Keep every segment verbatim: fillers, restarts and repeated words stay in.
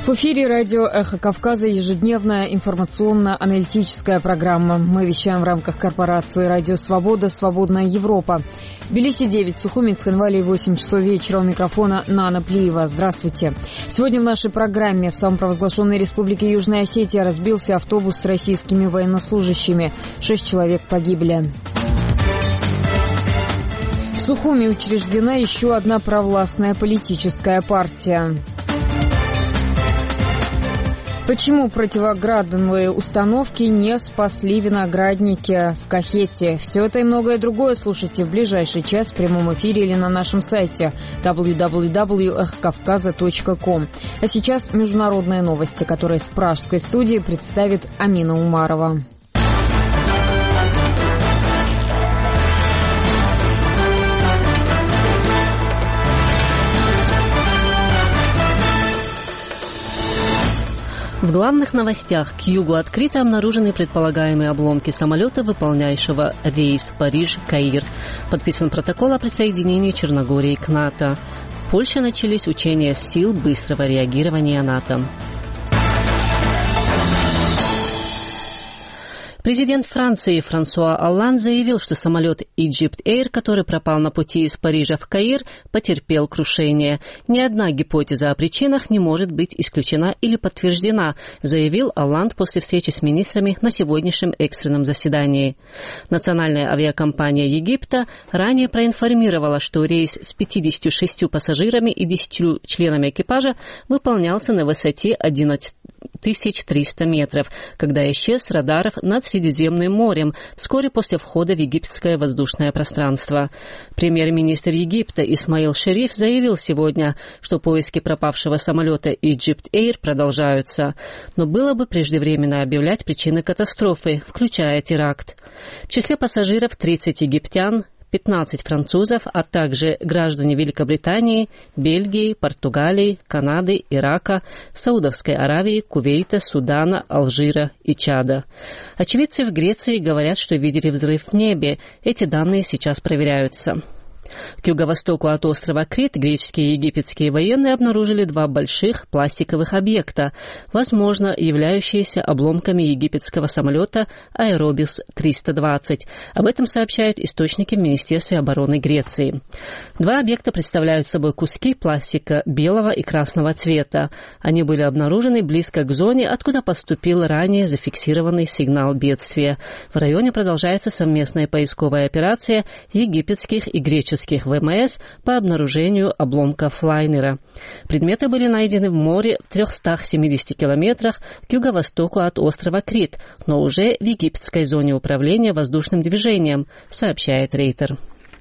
В эфире радио «Эхо Кавказа» ежедневная информационно-аналитическая программа. Мы вещаем в рамках корпорации «Радио Свобода. Свободная Европа». Тбилиси девять, Сухуми, Цхинвали восемь часов вечера. У микрофона Нана Плиева. Здравствуйте. Сегодня в нашей программе в самопровозглашенной республике Южная Осетия разбился автобус с российскими военнослужащими. Шесть человек погибли. В Сухуми учреждена еще одна провластная политическая партия. Почему противоградные установки не спасли виноградники в Кахете? Все это и многое другое слушайте в ближайший час в прямом эфире или на нашем сайте дабл ю дабл ю дабл ю точка эхо кавказа точка ком. А сейчас международные новости, которые с пражской студии представит Амина Умарова. В главных новостях к югу открыто обнаружены предполагаемые обломки самолета, выполняющего рейс Париж-Каир. Подписан протокол о присоединении Черногории к НАТО. В Польше начались учения сил быстрого реагирования НАТО. Президент Франции Франсуа Олланд заявил, что самолет Egypt Air, который пропал на пути из Парижа в Каир, потерпел крушение. Ни одна гипотеза о причинах не может быть исключена или подтверждена, заявил Олланд после встречи с министрами на сегодняшнем экстренном заседании. Национальная авиакомпания Египта ранее проинформировала, что рейс с пятьюдесятью шестью пассажирами и десятью членами экипажа выполнялся на высоте одиннадцать тысяч триста метров, когда исчез с радаров над Средиземным морем вскоре после входа в египетское воздушное пространство. Премьер-министр Египта Исмаил Шериф заявил сегодня, что поиски пропавшего самолета Egypt Air продолжаются. Но было бы преждевременно объявлять причины катастрофы, включая теракт. В числе пассажиров тридцать египтян, пятнадцать французов, а также граждане Великобритании, Бельгии, Португалии, Канады, Ирака, Саудовской Аравии, Кувейта, Судана, Алжира и Чада. Очевидцы в Греции говорят, что видели взрыв в небе. Эти данные сейчас проверяются. К юго-востоку от острова Крит греческие и египетские военные обнаружили два больших пластиковых объекта, возможно, являющиеся обломками египетского самолета Аэробус триста двадцать. Об этом сообщают источники в Министерстве обороны Греции. Два объекта представляют собой куски пластика белого и красного цвета. Они были обнаружены близко к зоне, откуда поступил ранее зафиксированный сигнал бедствия. В районе продолжается совместная поисковая операция египетских и греческих ВМС по обнаружению обломков лайнера. Предметы были найдены в море в трехстах семидесяти километрах к юго-востоку от острова Крит, но уже в египетской зоне управления воздушным движением, сообщает Рейтер.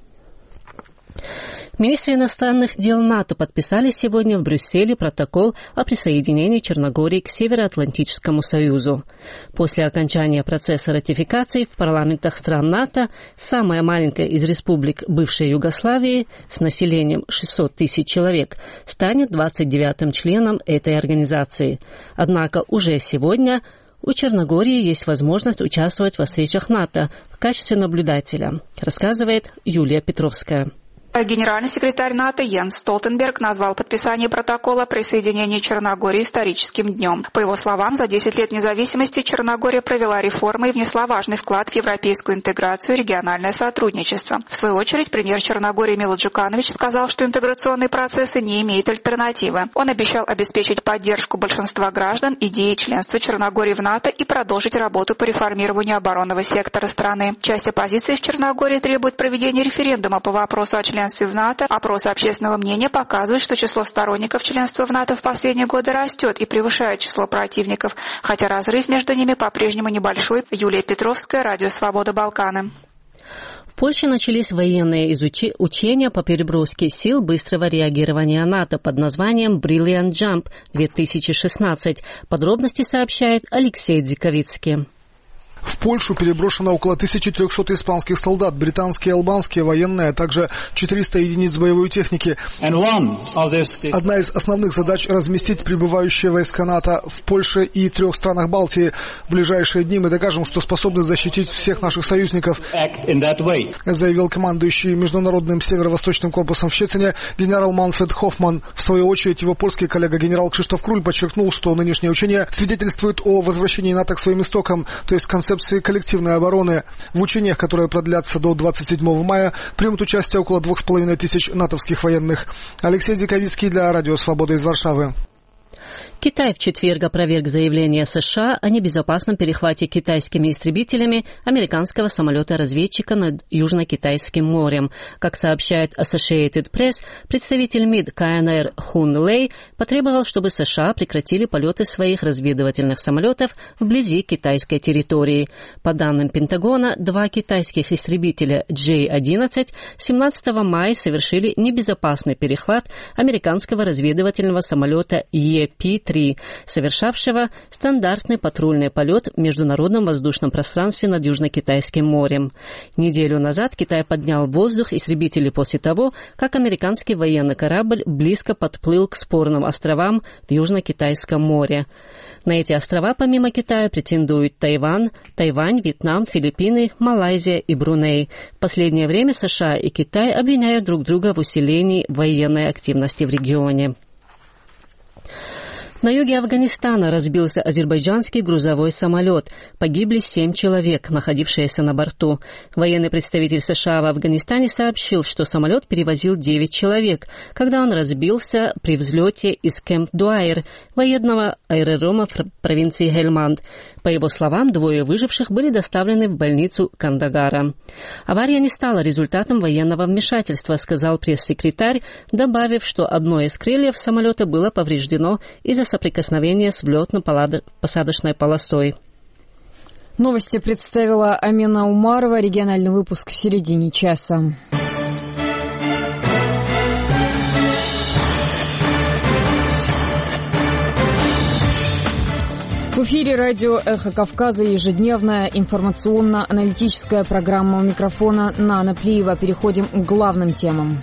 Министры иностранных дел НАТО подписали сегодня в Брюсселе протокол о присоединении Черногории к Североатлантическому союзу. После окончания процесса ратификации в парламентах стран НАТО самая маленькая из республик бывшей Югославии с населением шестьсот тысяч человек станет двадцать девятым членом этой организации. Однако уже сегодня у Черногории есть возможность участвовать во встречах НАТО в качестве наблюдателя, рассказывает Юлия Петровская. Генеральный секретарь НАТО Йенс Столтенберг назвал подписание протокола о присоединении Черногории историческим днем. По его словам, за десять лет независимости Черногория провела реформы и внесла важный вклад в европейскую интеграцию и региональное сотрудничество. В свою очередь, премьер Черногории Мило Джуканович сказал, что интеграционные процессы не имеют альтернативы. Он обещал обеспечить поддержку большинства граждан идеи членства Черногории в НАТО и продолжить работу по реформированию оборонного сектора страны. Часть оппозиции в Черногории требует проведения референдума по вопросу о членстве в НАТО. Опросы общественного мнения показывают, что число сторонников членства в НАТО в последние годы растет и превышает число противников, хотя разрыв между ними по-прежнему небольшой. Юлия Петровская, Радио Свобода, Балканы. В Польше начались военные изучи- учения по переброске сил быстрого реагирования НАТО под названием Brilliant Jump две тысячи шестнадцать. Подробности сообщает Алексей Дзиковицкий. В Польшу переброшено около тысячи трёхсот испанских солдат, британские и албанские военные, а также четыреста единиц боевой техники. Одна из основных задач – разместить прибывающие войска НАТО в Польше и трех странах Балтии. В ближайшие дни мы докажем, что способны защитить всех наших союзников, заявил командующий Международным северо-восточным корпусом в Щецине генерал Манфред Хоффман. В свою очередь, его польский коллега генерал Кшиштоф Круль подчеркнул, что нынешнее учение свидетельствует о возвращении НАТО к своим истокам, то есть концепции коллективной обороны. В учениях, которые продлятся до двадцать седьмого мая, примут участие около двух с половиной тысяч натовских военных. Алексей Диковицкий для Радио Свобода из Варшавы. Китай в четверг опроверг заявление США о небезопасном перехвате китайскими истребителями американского самолета-разведчика над Южно-Китайским морем. Как сообщает Associated Press, представитель МИД КНР Хун Лэй потребовал, чтобы США прекратили полеты своих разведывательных самолетов вблизи китайской территории. По данным Пентагона, два китайских истребителя Джей одиннадцать семнадцатого мая совершили небезопасный перехват американского разведывательного самолета Е Пи три, совершавшего стандартный патрульный полет в международном воздушном пространстве над Южно-Китайским морем. Неделю назад Китай поднял в воздух истребители после того, как американский военный корабль близко подплыл к спорным островам в Южно-Китайском море. На эти острова помимо Китая претендуют Тайвань, Тайвань, Вьетнам, Филиппины, Малайзия и Бруней. В последнее время США и Китай обвиняют друг друга в усилении военной активности в регионе. На юге Афганистана разбился азербайджанский грузовой самолет. Погибли семь человек, находившиеся на борту. Военный представитель США в Афганистане сообщил, что самолет перевозил девять человек, когда он разбился при взлете из Кэмп-Дуайр, военного аэродрома в провинции Хельманд. По его словам, двое выживших были доставлены в больницу Кандагара. Авария не стала результатом военного вмешательства, сказал пресс-секретарь, добавив, что одно из крыльев самолета было повреждено из-за соприкосновения с взлетно-посадочной полосой. Новости представила Амина Умарова. Региональный выпуск в середине часа. В эфире радио «Эхо Кавказа» ежедневная информационно-аналитическая программа. У микрофона Нана Плиева. Переходим к главным темам.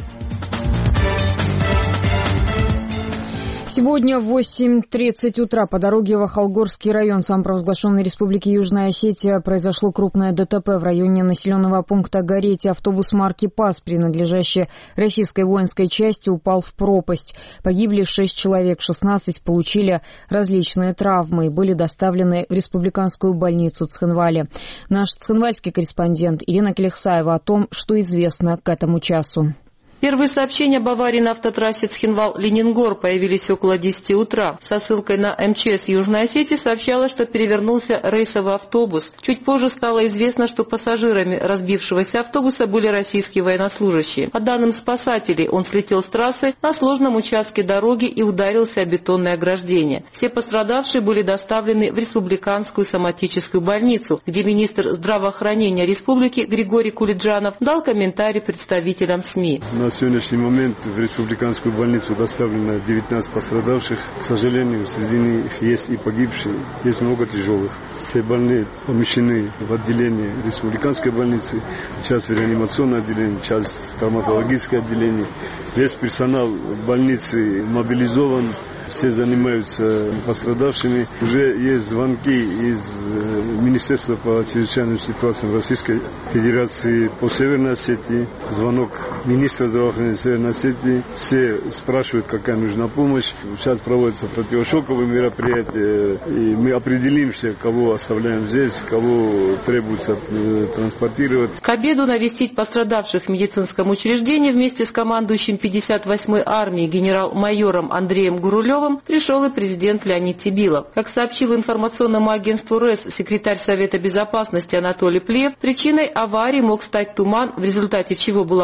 Сегодня в восемь тридцать утра по дороге в Ахалгорский район самопровозглашенной Республики Южная Осетия произошло крупное ДТП в районе населенного пункта Горетия. Автобус марки ПАЗ, принадлежащий российской воинской части, упал в пропасть. Погибли шесть человек, шестнадцать получили различные травмы и были доставлены в республиканскую больницу Цхинвали. Наш цхинвальский корреспондент Ирина Келехсаева о том, что известно к этому часу. Первые сообщения об аварии на автотрассе Цхинвал-Ленингор появились около десяти утра. Со ссылкой на эм че эс Южной Осетии сообщалось, что перевернулся рейсовый автобус. Чуть позже стало известно, что пассажирами разбившегося автобуса были российские военнослужащие. По данным спасателей, он слетел с трассы на сложном участке дороги и ударился о бетонное ограждение. Все пострадавшие были доставлены в республиканскую соматическую больницу, где министр здравоохранения республики Григорий Кулиджанов дал комментарий представителям СМИ. На сегодняшний момент в республиканскую больницу доставлено девятнадцать пострадавших. К сожалению, среди них есть и погибшие, есть много тяжелых. Все больные помещены в отделение республиканской больницы, часть в реанимационное отделение, часть в травматологическое отделение. Весь персонал больницы мобилизован. Все занимаются пострадавшими. Уже есть звонки из Министерства по чрезвычайным ситуациям Российской Федерации по Северной Осетии. Звонок министра здравоохранения Северной Осетии. Все спрашивают, какая нужна помощь. Сейчас проводятся противошоковые мероприятия. И мы определимся, кого оставляем здесь, кого требуется транспортировать. К обеду навестить пострадавших в медицинском учреждении вместе с командующим пятьдесят восьмой армией генерал-майором Андреем Гурулевым пришел и президент Леонид Тибилов. Как сообщил информационному агентству РЭС секретарь Совета Безопасности Анатолий Плиев, причиной аварии мог стать туман, в результате чего была плохая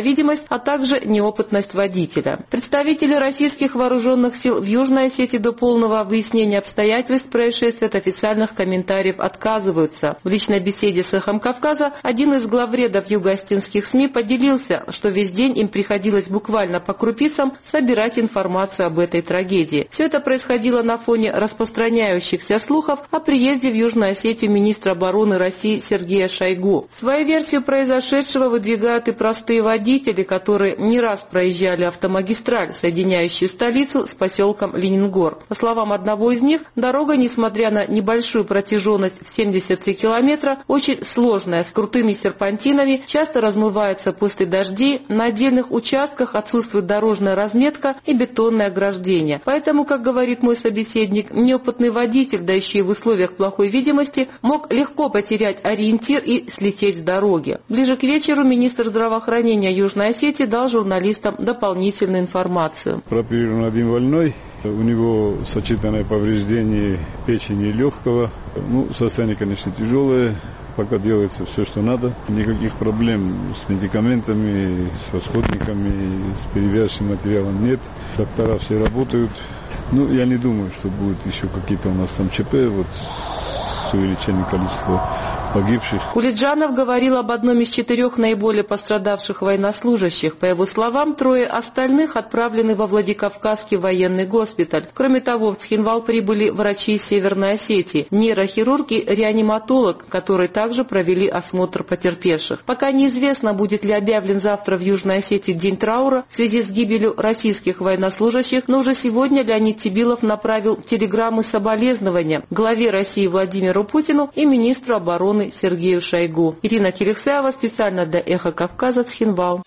видимость, а также неопытность водителя. Представители российских вооруженных сил в Южной Осетии до полного выяснения обстоятельств происшествия от официальных комментариев отказываются. В личной беседе с «Эхом Кавказа» один из главредов юго-осетинских СМИ поделился, что весь день им приходилось буквально по крупицам собирать информацию об этой трагедии. Все это происходило на фоне распространяющихся слухов о приезде в Южную Осетию министра обороны России Сергея Шойгу. Свою версию произошедшего выдвигают и простые водители, которые не раз проезжали автомагистраль, соединяющую столицу с поселком Ленингор. По словам одного из них, дорога, несмотря на небольшую протяженность в семьдесят три километра, очень сложная, с крутыми серпантинами, часто размывается после дождей, на отдельных участках отсутствует дорожная разметка и бетонное ограждение. Поэтому, как говорит мой собеседник, неопытный водитель, да еще и в условиях плохой видимости, мог легко потерять ориентир и слететь с дороги. Ближе к вечеру министр здравоохранения Южной Осетии дал журналистам дополнительную информацию. Прооперирован один больной. У него сочетанное повреждение печени и легкого. Ну, состояние, конечно, тяжелое. Пока делается все, что надо. Никаких проблем с медикаментами, с расходниками, с перевязочным материалом нет. Доктора все работают. Ну, я не думаю, что будут еще какие-то у нас там ЧП, вот с увеличением количества погибших. Кулиджанов говорил об одном из четырех наиболее пострадавших военнослужащих. По его словам, трое остальных отправлены во Владикавказский военный госпиталь. Кроме того, в Цхинвал прибыли врачи из Северной Осетии, нейрохирург и реаниматолог, которые также провели осмотр потерпевших. Пока неизвестно, будет ли объявлен завтра в Южной Осетии день траура в связи с гибелью российских военнослужащих, но уже сегодня Леонид Тибилов направил телеграммы соболезнования главе России Владимиру Путину и министру обороны Сергею Шойгу. Ирина Кириксаева специально для «Эхо Кавказа», Цхинвал.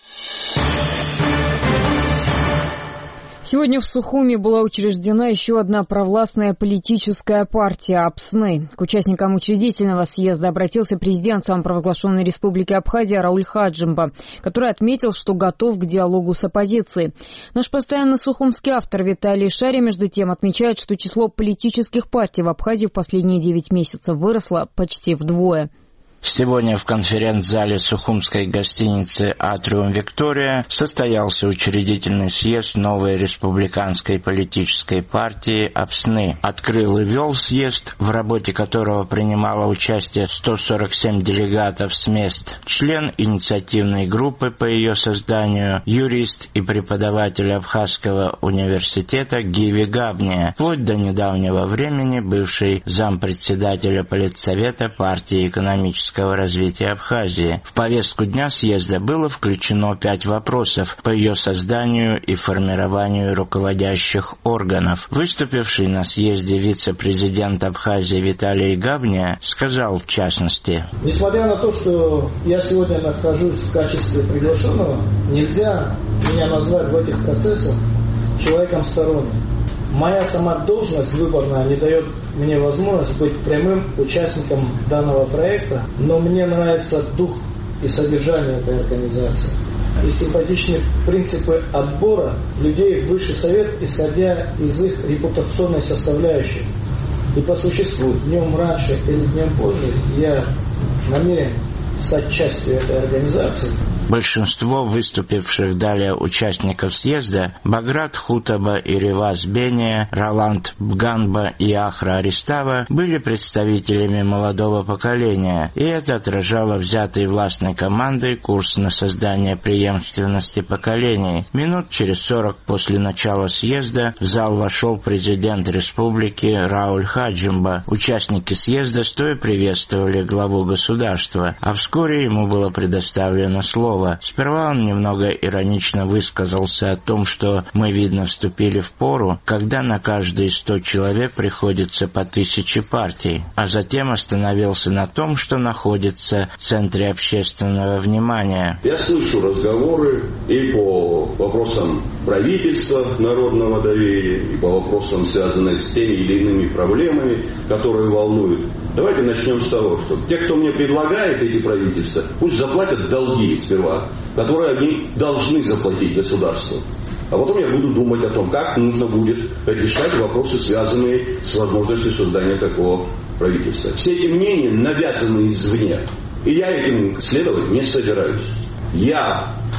Сегодня в Сухуми была учреждена еще одна провластная политическая партия «Апсны». К участникам учредительного съезда обратился президент самопровозглашенной республики Абхазия Рауль Хаджимба, который отметил, что готов к диалогу с оппозицией. Наш постоянный сухумский автор Виталий Шари, между тем, отмечает, что число политических партий в Абхазии в последние девять месяцев выросло почти вдвое. Сегодня в конференц-зале Сухумской гостиницы «Атриум Виктория» состоялся учредительный съезд новой республиканской политической партии «Апсны». Открыл и вел съезд, в работе которого принимало участие сто сорок семь делегатов с мест. Член инициативной группы по ее созданию, юрист и преподаватель Абхазского университета Гиви Габния, вплоть до недавнего времени бывший зампредседателя Политсовета партии экономической развития Абхазии. В повестку дня съезда было включено пять вопросов по ее созданию и формированию руководящих органов. Выступивший на съезде вице-президент Абхазии Виталий Габния сказал в частности: «Несмотря на то, что я сегодня нахожусь в качестве приглашенного, нельзя меня назвать в этих процессах человеком сторонним. Моя сама должность выборная не дает мне возможность быть прямым участником данного проекта, но мне нравится дух и содержание этой организации. И симпатичны принципы отбора людей в высший совет, исходя из их репутационной составляющей. И по существу, днем раньше или днем позже, я намерен стать частью этой организации». Большинство выступивших далее участников съезда — Баграт Хутаба и Реваз Бения, Роланд Бганба и Ахра Аристава — были представителями молодого поколения, и это отражало взятый властной командой курс на создание преемственности поколений. Минут через сорок после начала съезда в зал вошел президент республики Рауль Хаджимба. Участники съезда стоя приветствовали главу государства, а вскоре ему было предоставлено слово. Сперва он немного иронично высказался о том, что мы, видно, вступили в пору, когда на каждые сто человек приходится по тысяче партий, а затем остановился на том, что находится в центре общественного внимания. Я слышу разговоры и по вопросам правительства, народного доверия, и по вопросам, связанным с теми или иными проблемами, которые волнуют. Давайте начнем с того, что те, кто мне предлагает эти правительства, пусть заплатят долги сперва, которые они должны заплатить государству. А потом я буду думать о том, как нужно будет решать вопросы, связанные с возможностью создания такого правительства. Все эти мнения навязаны извне, и я этим следовать не собираюсь. Я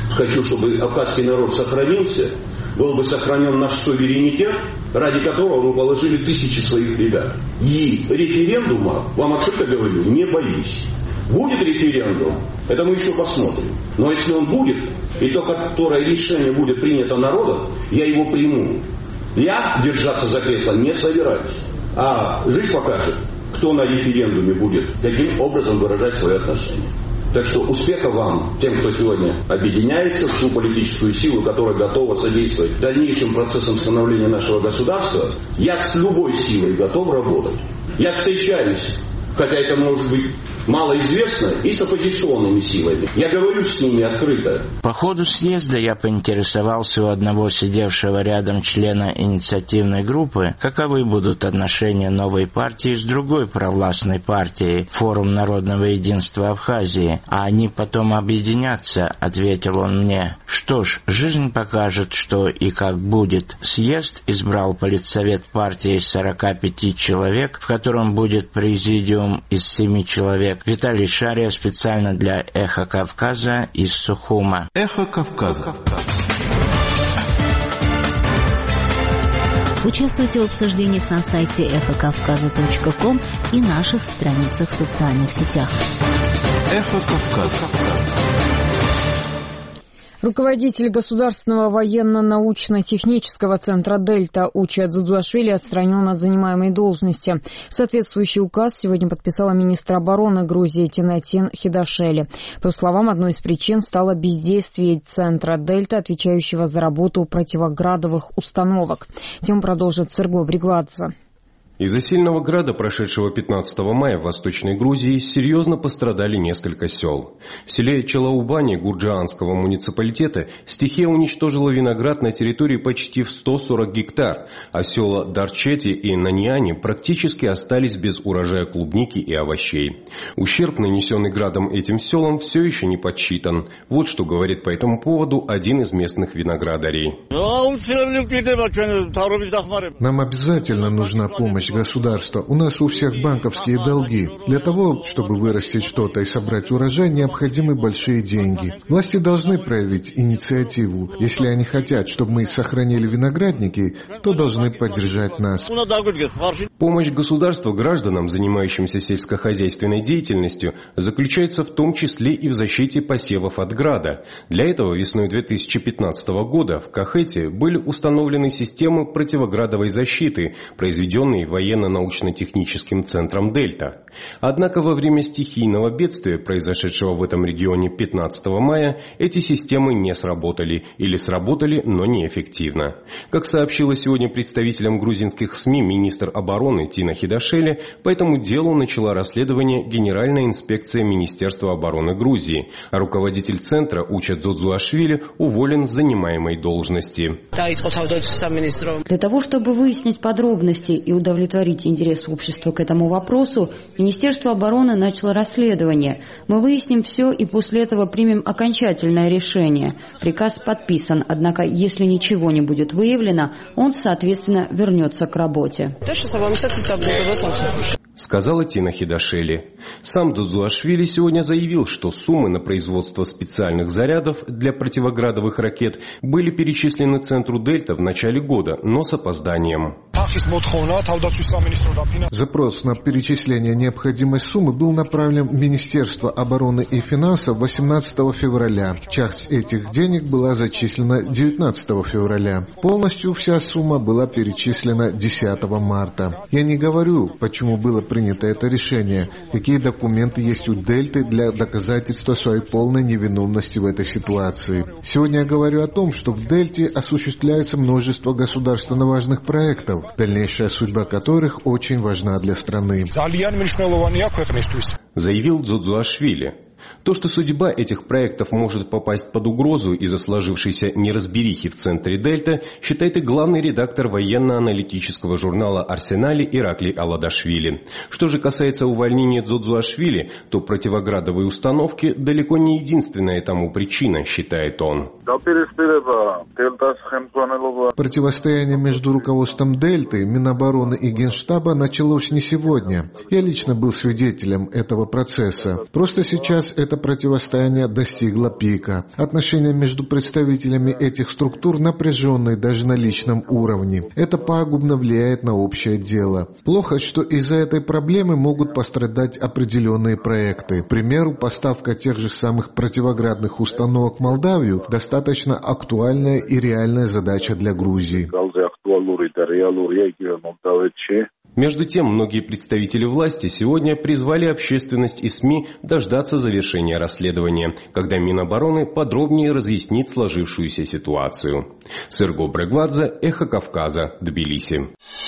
хочу, чтобы абхазский народ сохранился, был бы сохранен наш суверенитет, ради которого мы положили тысячи своих ребят. И референдума, вам открыто говорю, не боюсь. Будет референдум, это мы еще посмотрим. Но если он будет, и то, которое решение будет принято народом, я его приму. Я держаться за кресло не собираюсь. А жизнь покажет, кто на референдуме будет, каким образом выражать свои отношения. Так что успеха вам, тем, кто сегодня объединяется в ту политическую силу, которая готова содействовать дальнейшим процессам становления нашего государства. Я с любой силой готов работать. Я встречаюсь, хотя это может быть малоизвестно, и с оппозиционными силами. Я говорю с ними открыто. По ходу съезда я поинтересовался у одного сидевшего рядом члена инициативной группы, каковы будут отношения новой партии с другой провластной партией, Форум народного единства Абхазии, а они потом объединятся, ответил он мне. Что ж, жизнь покажет, что и как будет. Съезд избрал политсовет партии из сорока пяти человек, в котором будет президиум из семи человек. Виталий Шария специально для «Эхо Кавказа» из Сухума. «Эхо Кавказа». Участвуйте в обсуждениях на сайте эхо кавказа точка ком и наших страницах в социальных сетях. «Эхо Кавказа». Руководитель Государственного военно-научно-технического центра «Дельта» Уча Дзудзуашвили отстранен от занимаемой должности. Соответствующий указ сегодня подписала министр обороны Грузии Тинатин Хидашели. По его словам, одной из причин стало бездействие центра «Дельта», отвечающего за работу противоградовых установок. Тему продолжит Серго Бригвадзе. Из-за сильного града, прошедшего пятнадцатого мая в Восточной Грузии, серьезно пострадали несколько сел. В селе Челаубани Гурджаанского муниципалитета стихия уничтожила виноград на территории почти в сто сорок гектар, а села Дарчети и Наньяни практически остались без урожая клубники и овощей. Ущерб, нанесенный градом этим селам, все еще не подсчитан. Вот что говорит по этому поводу один из местных виноградарей. Нам обязательно нужна помощь государства. У нас у всех банковские долги. Для того, чтобы вырастить что-то и собрать урожай, необходимы большие деньги. Власти должны проявить инициативу. Если они хотят, чтобы мы сохранили виноградники, то должны поддержать нас. Помощь государства гражданам, занимающимся сельскохозяйственной деятельностью, заключается в том числе и в защите посевов от града. Для этого весной две тысячи пятнадцатого года в Кахете были установлены системы противоградовой защиты, произведенные в военно-научно-техническим центром «Дельта». Однако во время стихийного бедствия, произошедшего в этом регионе пятнадцатого мая, эти системы не сработали или сработали, но неэффективно. Как сообщила сегодня представителям грузинских СМИ министр обороны Тина Хидашели, по этому делу начала расследование Генеральная инспекция Министерства обороны Грузии, а руководитель центра Уча Дзудзуашвили уволен с занимаемой должности. Для того, чтобы выяснить подробности и удовлетворить интерес общества к этому вопросу, Министерство обороны начало расследование. Мы выясним все и после этого примем окончательное решение. Приказ подписан, однако, если ничего не будет выявлено, он, соответственно, вернется к работе. Сказала Тина Хидашели. Сам Дзудзуашвили сегодня заявил, что суммы на производство специальных зарядов для противоградовых ракет были перечислены центру «Дельта» в начале года, но с опозданием. Запрос на перечисление необходимой суммы был направлен в Министерство обороны и финансов восемнадцатого февраля. Часть этих денег была зачислена девятнадцатого февраля. Полностью вся сумма была перечислена десятого марта. Я не говорю, почему было принято это решение, какие документы есть у Дельты для доказательства своей полной невиновности в этой ситуации. Сегодня я говорю о том, что в Дельте осуществляется множество государственно важных проектов, дальнейшая судьба которых очень важна для страны. Заявил Дзудзуашвили. То, что судьба этих проектов может попасть под угрозу из-за сложившейся неразберихи в центре «Дельта», считает и главный редактор военно-аналитического журнала «Арсенали» Ираклий Аладашвили. Что же касается увольнения Дзудзуашвили, то противоградовые установки далеко не единственная тому причина, считает он. Противостояние между руководством «Дельты», Минобороны и Генштаба началось не сегодня. Я лично был свидетелем этого процесса. Просто сейчас Сейчас это противостояние достигло пика. Отношения между представителями этих структур напряженные даже на личном уровне. Это пагубно влияет на общее дело. Плохо, что из-за этой проблемы могут пострадать определенные проекты. К примеру, поставка тех же самых противоградных установок в Молдавию достаточно актуальная и реальная задача для Грузии. Между тем, многие представители власти сегодня призвали общественность и СМИ дождаться завершения расследования, когда Минобороны подробнее разъяснит сложившуюся ситуацию. Серго Брегвадзе, Эхо Кавказа, Тбилиси.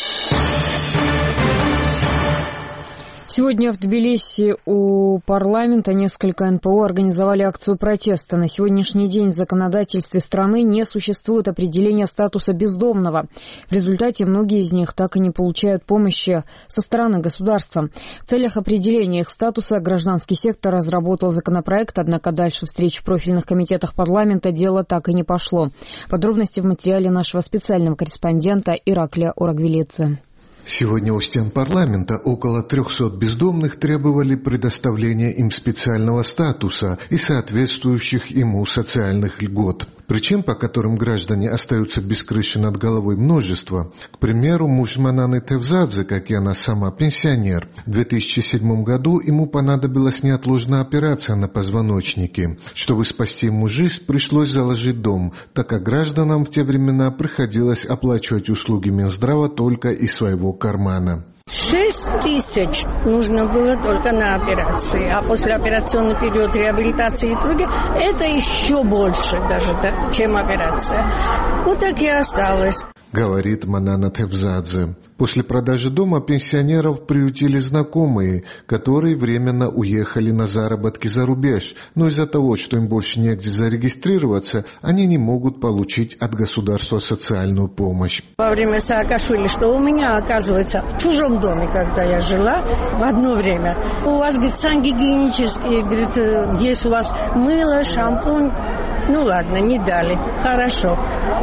Сегодня в Тбилиси у парламента несколько эн пэ о организовали акцию протеста. На сегодняшний день в законодательстве страны не существует определения статуса бездомного. В результате многие из них так и не получают помощи со стороны государства. В целях определения их статуса гражданский сектор разработал законопроект, однако дальше встреч в профильных комитетах парламента дело так и не пошло. Подробности в материале нашего специального корреспондента Ираклия Орагвелидзе. Сегодня у стен парламента около трехсот бездомных требовали предоставления им специального статуса и соответствующих ему социальных льгот. Причин, по которым граждане остаются без крыши над головой, множество. К примеру, муж Мананы Тевзадзе, как и она сама, пенсионер. В две тысячи седьмом году ему понадобилась неотложная операция на позвоночнике. Чтобы спасти ему жизнь, пришлось заложить дом, так как гражданам в те времена приходилось оплачивать услуги Минздрава только из своего кармана. Шесть тысяч нужно было только на операции, а послеоперационный период реабилитации и другие, это еще больше даже, да, чем операция. Вот так и осталось. Говорит Манана Тевзадзе. После продажи дома пенсионеров приютили знакомые, которые временно уехали на заработки за рубеж, но из-за того, что им больше негде зарегистрироваться, они не могут получить от государства социальную помощь. Во время Саакашвили, что у меня, оказывается, в чужом доме, когда я жила, в одно время, у вас, говорит, сангигиенические, говорит, есть у вас мыло, шампунь. Ну ладно, не дали. Хорошо.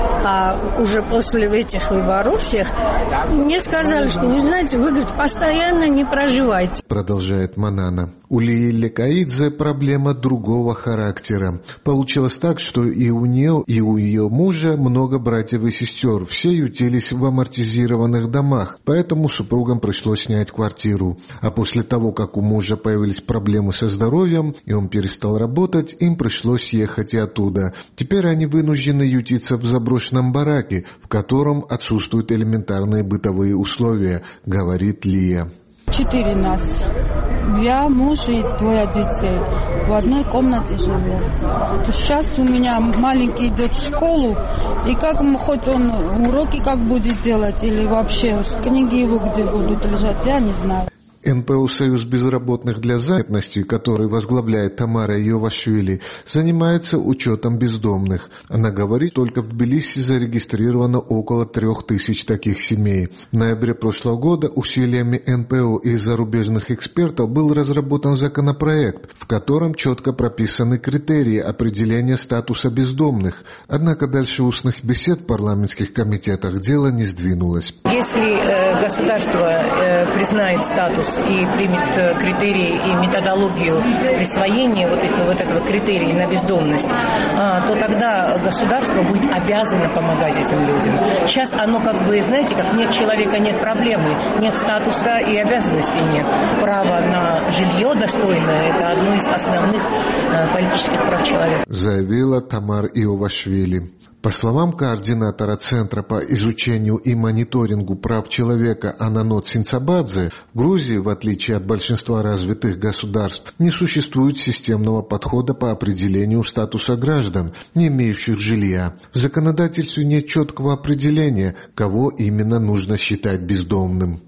А уже после этих выборов всех мне сказали, что, вы знаете, вы, говорит, постоянно не проживаете. Продолжает Манана. У Лии Лекаидзе проблема другого характера. Получилось так, что и у нее, и у ее мужа много братьев и сестер. Все ютились в амортизированных домах, поэтому супругам пришлось снять квартиру. А после того, как у мужа появились проблемы со здоровьем, и он перестал работать, им пришлось ехать и оттуда. Теперь они вынуждены ютиться в заброшенном бараке, в котором отсутствуют элементарные бытовые условия, говорит Лия. Четыре нас. Я, муж и двое детей. В одной комнате живем. Сейчас у меня маленький идет в школу, и как хоть он уроки как будет делать, или вообще книги его где будут лежать, я не знаю. эн пэ о «Союз безработных для занятости», который возглавляет Тамара Иовашвили, занимается учетом бездомных. Она говорит, только в Тбилиси зарегистрировано около трех тысяч таких семей. В ноябре прошлого года усилиями эн пэ о и зарубежных экспертов был разработан законопроект, в котором четко прописаны критерии определения статуса бездомных. Однако дальше устных бесед в парламентских комитетах дело не сдвинулось. Если э, государство э, признает статус и примет критерии и методологию присвоения вот этого, вот этого критерия на бездомность, то тогда государство будет обязано помогать этим людям. Сейчас оно как бы, знаете, как нет человека, нет проблемы, нет статуса и обязанностей нет. Право на жилье достойное – это одно из основных политических прав человека. Заявила Тамар Иовашвили. По словам координатора Центра по изучению и мониторингу прав человека Ананот Синцабадзе, в Грузии, в отличие от большинства развитых государств, не существует системного подхода по определению статуса граждан, не имеющих жилья. В законодательстве нет четкого определения, кого именно нужно считать бездомным.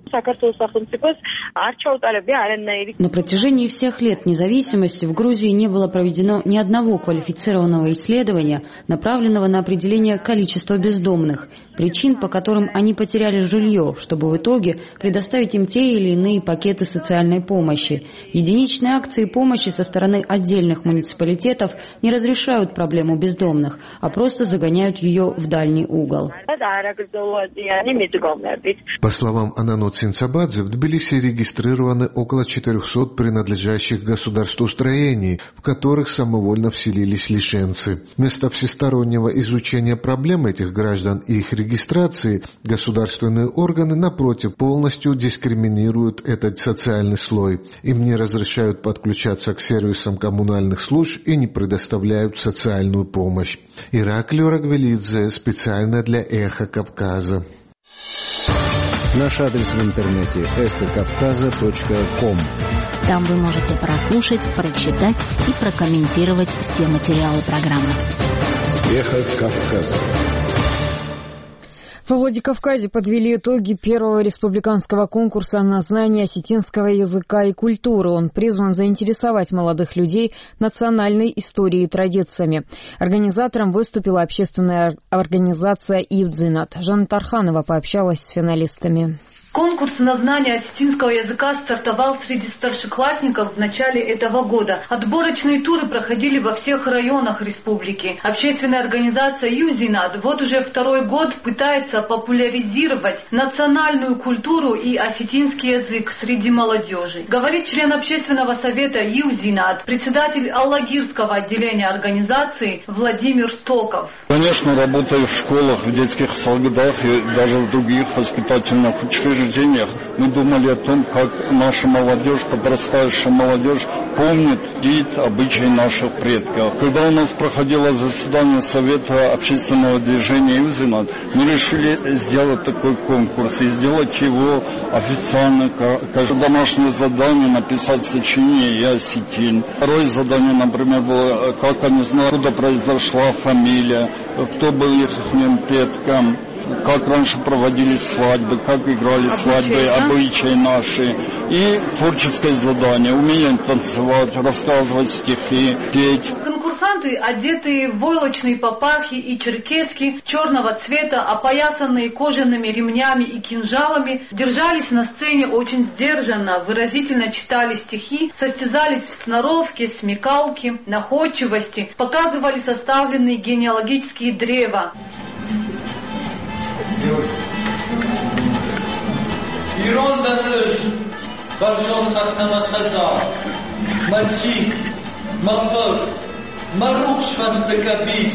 На протяжении всех лет независимости в Грузии не было проведено ни одного квалифицированного исследования, направленного на определение определения количества бездомных, причин, по которым они потеряли жилье, чтобы в итоге предоставить им те или иные пакеты социальной помощи. Единичные акции помощи со стороны отдельных муниципалитетов не разрешают проблему бездомных, а просто загоняют ее в дальний угол. По словам Анано Цинцабадзе, в Тбилиси регистрированы около четырехсот принадлежащих государству строений, в которых самовольно вселились лишенцы. Вместо всестороннего изучения проблем этих граждан и их регистрации, государственные органы, напротив, полностью дискриминируют этот социальный слой. Им не разрешают подключаться к сервисам коммунальных служб и не предоставляют социальную помощь. Ираклий Рагвелидзе, специально для «Эхо Кавказа». Наш адрес в интернете эхо кавказа точка ком. Там вы можете прослушать, прочитать и прокомментировать все материалы программы. Эхо Кавказа. Во Владикавказе подвели итоги первого республиканского конкурса на знание осетинского языка и культуры. Он призван заинтересовать молодых людей национальной историей и традициями. Организатором выступила общественная организация «Юдзинат». Жанна Тарханова пообщалась с финалистами. Конкурс на знание осетинского языка стартовал среди старшеклассников в начале этого года. Отборочные туры проходили во всех районах республики. Общественная организация «Юзинат» вот уже второй год пытается популяризировать национальную культуру и осетинский язык среди молодежи. Говорит член общественного совета «Юзинат», председатель Аллагирского отделения организации Владимир Стоков. Конечно, работая в школах, в детских садах и даже в других воспитательных учреждениях, мы думали о том, как наша молодежь, подрастающая молодежь, помнит вид, обычаи наших предков. Когда у нас проходило заседание Совета общественного движения «Юзинат», мы решили сделать такой конкурс и сделать его официально. Каждое домашнее задание написать сочинение «Я осетин». Второе задание, например, было, как они знают, откуда произошла фамилия, кто был их предком, как раньше проводились свадьбы, как играли обычаи, свадьбы, да? Обычаи наши. И творческое задание, умение танцевать, рассказывать стихи, петь. Конкурсанты, одетые в войлочные папахи и черкески черного цвета, опоясанные кожаными ремнями и кинжалами, держались на сцене очень сдержанно, выразительно читали стихи, состязались в сноровке, смекалке, находчивости, показывали составленные генеалогические древа. ایران درش برشان ختم خزا مسیح مغفر مروخ شوند بکبیس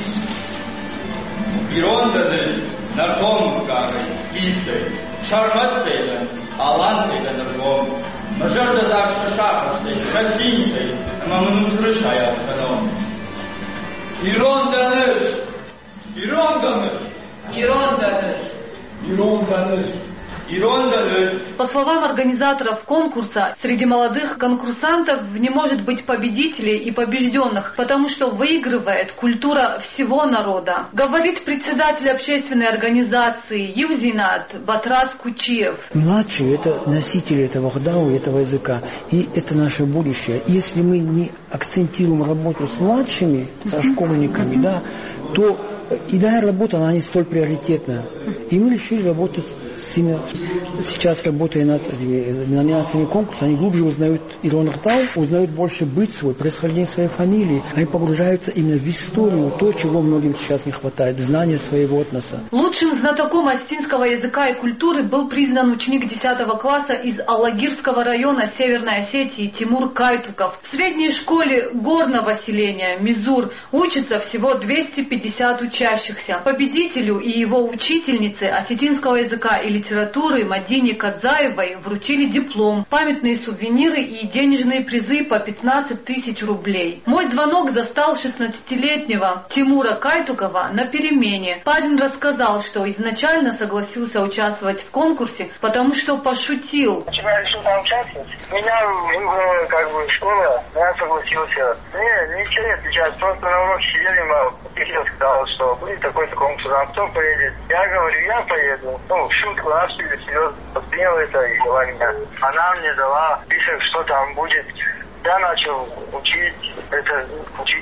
ایران درش نرگم کاری گیزده شرمت دیدن آلان دیدن نرگم مجرد داشت شاقسته خسین دیدن اما منوترش آیاد کنم ایران درش ایران درش ایران درش ایران درش. По словам организаторов конкурса, среди молодых конкурсантов не может быть победителей и побежденных, потому что выигрывает культура всего народа. Говорит председатель общественной организации «Юзинат» Батрас Кучиев. Младшие – это носители этого хдау, этого языка, и это наше будущее. Если мы не акцентируем работу с младшими, со школьниками, да, то и да, работа, она не столь приоритетна. И мы решили работать с ними. Сейчас, работая над этими номинациями конкурса, они глубже узнают Ирон Ртау, узнают больше быт свой, происхождение своей фамилии. Они погружаются именно в историю, то, чего многим сейчас не хватает, знания своего этноса. Лучшим знатоком осетинского языка и культуры был признан ученик десятого класса из Аллагирского района Северной Осетии Тимур Кайтуков. В средней школе горного селения Мизур учатся всего двести пятьдесят учащихся. Победителю и его учительнице осетинского языка и литературы Мадине Кадзаевой вручили диплом, памятные сувениры и денежные призы по пятнадцать тысяч рублей. Мой звонок застал шестнадцатилетнего Тимура Кайтукова на перемене. Парень рассказал, что изначально согласился участвовать в конкурсе, потому что пошутил. Почему я решил там участвовать? Меня вызвала как бы школа, я согласился. Не, ничего не отвечать, просто на уроке сидели, я сказал, что будет такой-то конкурс, а кто поедет? Я говорю, я поеду. Ну, в шутку, она серьезно восприняла это и дала меня. Она мне дала, пишет, что там будет. Я начал учить это, учить это все.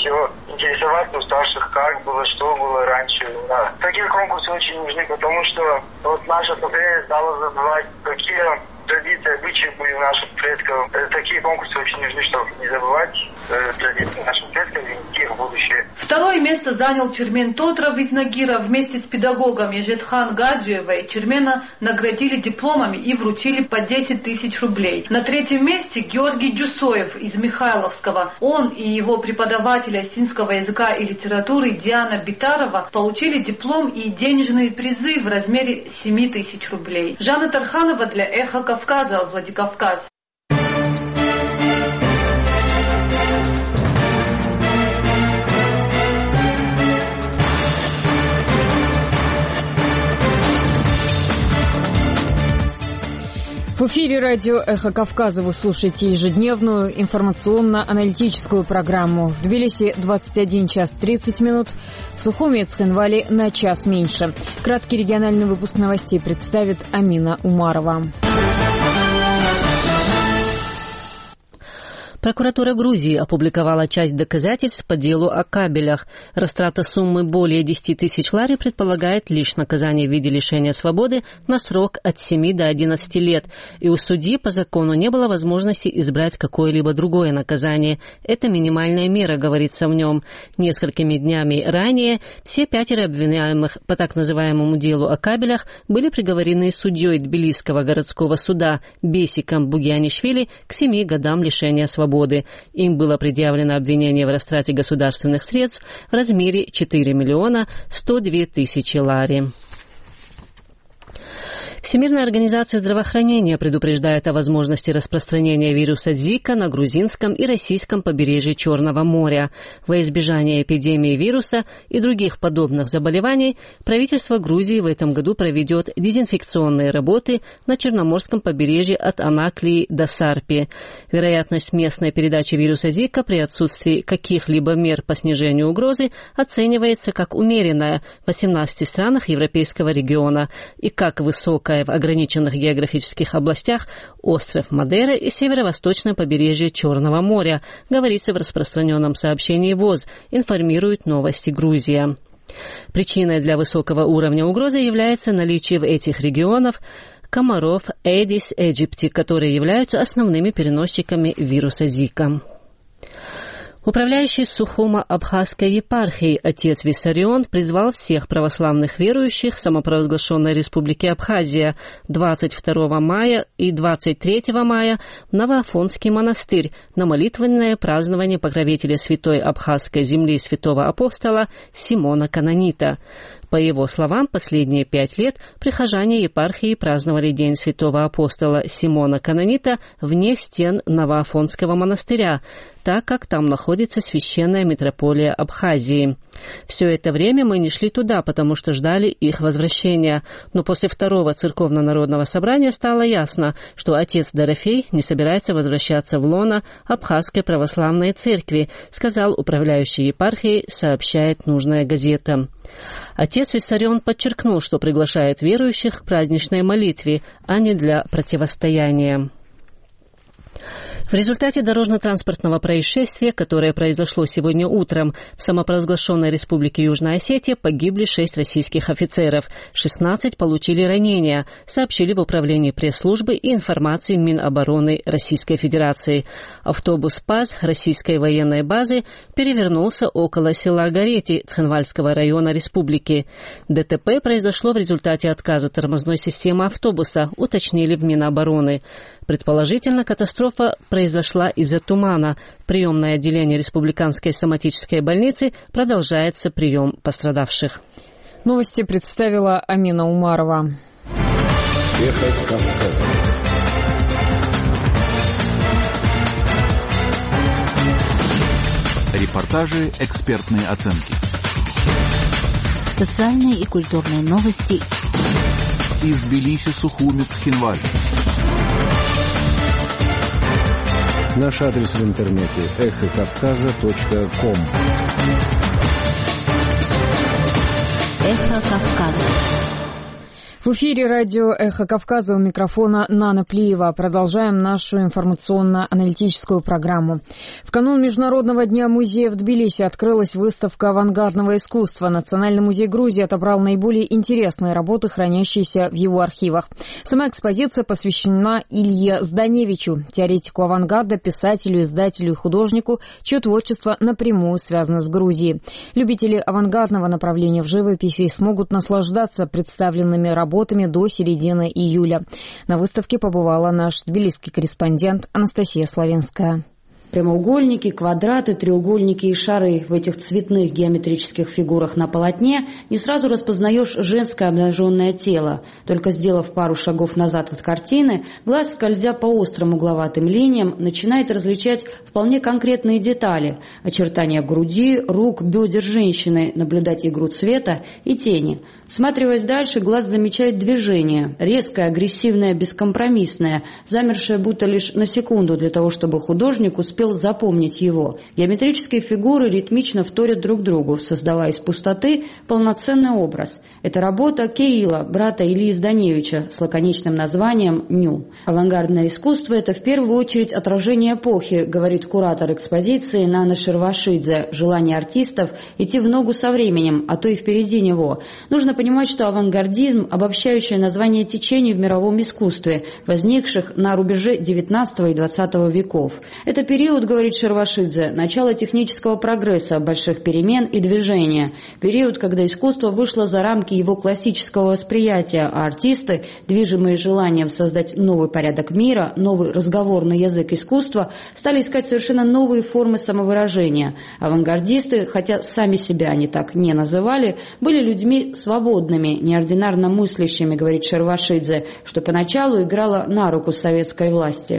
всего интересоваться у старших, как было, что было раньше. Да. Такие конкурсы очень нужны, потому что вот наше поколение стало забывать, какие традиции, обычаи были у наших предков. Такие конкурсы очень нужны, чтобы не забывать э, традиции наших предков и идти в будущее. Второе место занял Чермен Тотров из Нагира. Вместе с педагогом Ежетхан Гаджиевой Чермена наградили дипломами и вручили по десять тысяч рублей. На третьем месте Георгий Джусоев из Михайловского. Он и его преподаватель осетинского языка и литературы Диана Битарова получили диплом и денежные призы в размере семь тысяч рублей. Жанна Тарханова для Эхо Кавказа, Владикавказ. В эфире радио «Эхо Кавказа» вы слушаете ежедневную информационно-аналитическую программу. В Тбилиси двадцать один час тридцать минут, в Сухуми и Цхинвале на час меньше. Краткий региональный выпуск новостей представит Амина Умарова. Прокуратура Грузии опубликовала часть доказательств по делу о кабелях. Растрата суммы более десяти тысяч лари предполагает лишь наказание в виде лишения свободы на срок от семи до одиннадцати лет. И у судьи по закону не было возможности избрать какое-либо другое наказание. Это минимальная мера, говорится в нем. Несколькими днями ранее все пятеро обвиняемых по так называемому делу о кабелях были приговорены судьей Тбилисского городского суда Бесиком Бугианишвили к семи годам лишения свободы. Им было предъявлено обвинение в растрате государственных средств в размере четыре миллиона сто две тысячи лари. Всемирная организация здравоохранения предупреждает о возможности распространения вируса Зика на грузинском и российском побережье Черного моря. Во избежание эпидемии вируса и других подобных заболеваний правительство Грузии в этом году проведет дезинфекционные работы на Черноморском побережье от Анаклии до Сарпи. Вероятность местной передачи вируса Зика при отсутствии каких-либо мер по снижению угрозы оценивается как умеренная в восемнадцати странах европейского региона и как высокая в ограниченных географических областях остров Мадейра и северо-восточное побережье Черного моря, говорится в распространенном сообщении ВОЗ, информирует Новости Грузия. Причиной для высокого уровня угрозы является наличие в этих регионах комаров Aedes aegypti, которые являются основными переносчиками вируса Зика. Управляющий Сухумо-Абхазской епархией отец Виссарион призвал всех православных верующих самопровозглашенной Республики Абхазия двадцать второго мая и двадцать третьего мая в Новоафонский монастырь на молитвенное празднование покровителя святой Абхазской земли святого апостола Симона Канонита. По его словам, последние пять лет прихожане епархии праздновали День святого апостола Симона Канонита вне стен Новоафонского монастыря, так как там находится священная митрополия Абхазии. Все это время мы не шли туда, потому что ждали их возвращения. Но после второго церковно-народного собрания стало ясно, что отец Дорофей не собирается возвращаться в лоно Абхазской православной церкви, сказал управляющий епархией, сообщает нужная газета. Отец Виссарион подчеркнул, что приглашает верующих к праздничной молитве, а не для противостояния. В результате дорожно-транспортного происшествия, которое произошло сегодня утром в самопровозглашенной Республике Южная Осетия, погибли шесть российских офицеров, шестнадцать получили ранения, сообщили в Управлении пресс-службы и информации Минобороны Российской Федерации. Автобус ПАЗ российской военной базы перевернулся около села Горети Цхинвальского района республики. ДТП произошло в результате отказа тормозной системы автобуса, уточнили в Минобороны. Предположительно, катастрофа произошла из-за тумана. В приемное отделение Республиканской соматической больницы продолжается прием пострадавших. Новости представила Амина Умарова. Эхо Кавказа. Репортажи, экспертные оценки. Социальные и культурные новости. Из Тбилиси, Сухуми, Цхинваль. Наш адрес в интернете эхо кавказа точка ком. Эхо Кавказа. В эфире радио «Эхо Кавказа», у микрофона Нана Плиева. Продолжаем нашу информационно-аналитическую программу. В канун Международного дня музея в Тбилиси открылась выставка авангардного искусства. Национальный музей Грузии отобрал наиболее интересные работы, хранящиеся в его архивах. Сама экспозиция посвящена Илье Зданевичу, теоретику авангарда, писателю, издателю и художнику, чье творчество напрямую связано с Грузией. Любители авангардного направления в живописи смогут наслаждаться представленными работами до середины июля. На выставке побывала наш тбилисский корреспондент Анастасия Славенская. Прямоугольники, квадраты, треугольники и шары. В этих цветных геометрических фигурах на полотне не сразу распознаешь женское обнаженное тело. Только сделав пару шагов назад от картины, глаз, скользя по острым угловатым линиям, начинает различать вполне конкретные детали. Очертания груди, рук, бедер женщины, наблюдать игру цвета и тени. Всматриваясь дальше, глаз замечает движение. Резкое, агрессивное, бескомпромиссное, замершее будто лишь на секунду для того, чтобы художник успел запомнить его. Геометрические фигуры ритмично вторят друг другу, создавая из пустоты полноценный образ. Это работа Кирилла, брата Ильи Зданевича, с лаконичным названием «Ню». Авангардное искусство – это в первую очередь отражение эпохи, говорит куратор экспозиции Нана Шервашидзе. Желание артистов идти в ногу со временем, а то и впереди него. Нужно понимать, что авангардизм – обобщающее название течений в мировом искусстве, возникших на рубеже девятнадцатого и двадцатого веков. Это период, говорит Шервашидзе, начало технического прогресса, больших перемен и движения. Период, когда искусство вышло за рамки его классического восприятия, а артисты, движимые желанием создать новый порядок мира, новый разговорный язык искусства, стали искать совершенно новые формы самовыражения. Авангардисты, хотя сами себя они так не называли, были людьми свободными, неординарно мыслящими, говорит Шервашидзе, что поначалу играло на руку советской власти.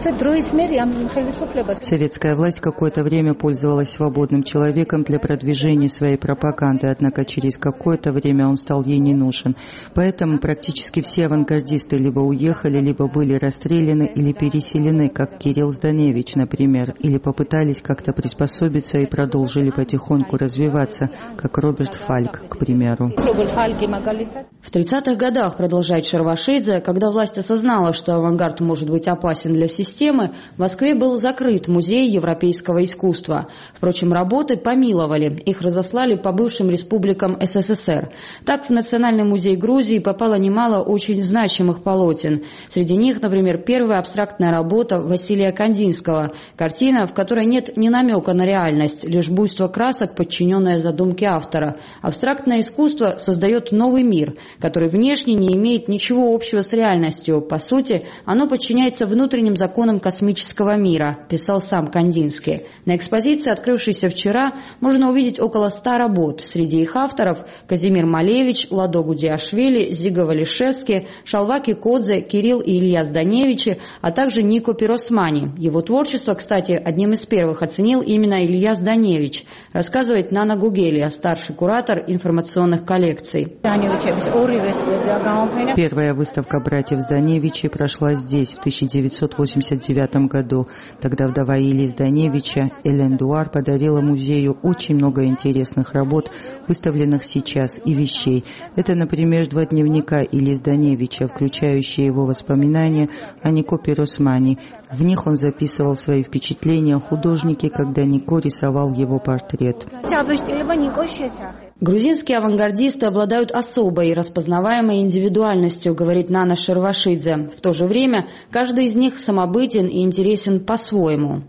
Советская власть какое-то время пользовалась свободным человеком для продвижения своей пропаганды, однако через какое-то время он стал ей не нужен. Поэтому практически все авангардисты либо уехали, либо были расстреляны или переселены, как Кирилл Зданевич, например, или попытались как-то приспособиться и продолжили потихоньку развиваться, как Роберт Фальк, к примеру. В тридцатых годах, продолжает Шервашидзе, когда власть осознала, что авангард может быть опасен для системы, в Москве был закрыт музей европейского искусства. Впрочем, работы помиловали, их разослали по бывшим республикам СССР. Так, в Национальный музей Грузии попало немало очень значимых полотен. Среди них, например, первая абстрактная работа Василия Кандинского, картина, в которой нет ни намека на реальность, лишь буйство красок, подчиненное задумке автора. Абстрактное искусство создает новый мир, который внешне не имеет ничего общего с реальностью. По сути, оно подчиняется внутренним законам космического мира, писал сам Кандинский. На экспозиции, открывшейся вчера, можно увидеть около ста работ. Среди их авторов Казимир Малевич, Ладо Гудиашвили, Зига Валишевский, Шалваки Кодзе, Кирилл и Илья Зданевичи, а также Нико Пиросмани. Его творчество, кстати, одним из первых оценил именно Илья Зданевич, рассказывает Нана Гугелия, старший куратор информационных коллекций. Первая выставка братьев Зданевичей прошла здесь в тысяча девятьсот восемьдесят девятом году. Тогда вдова Ильи Зданевича Элен Дуар подарила музею очень много интересных работ, выставленных сейчас, и вещей. Это, например, два дневника Ильи Зданевича, включающие его воспоминания о Нико Пиросмани. В них он записывал свои впечатления о художнике, когда Нико рисовал его портрет. Грузинские авангардисты обладают особой, распознаваемой индивидуальностью, говорит Нана Шервашидзе. В то же время каждый из них самобытен и интересен по-своему.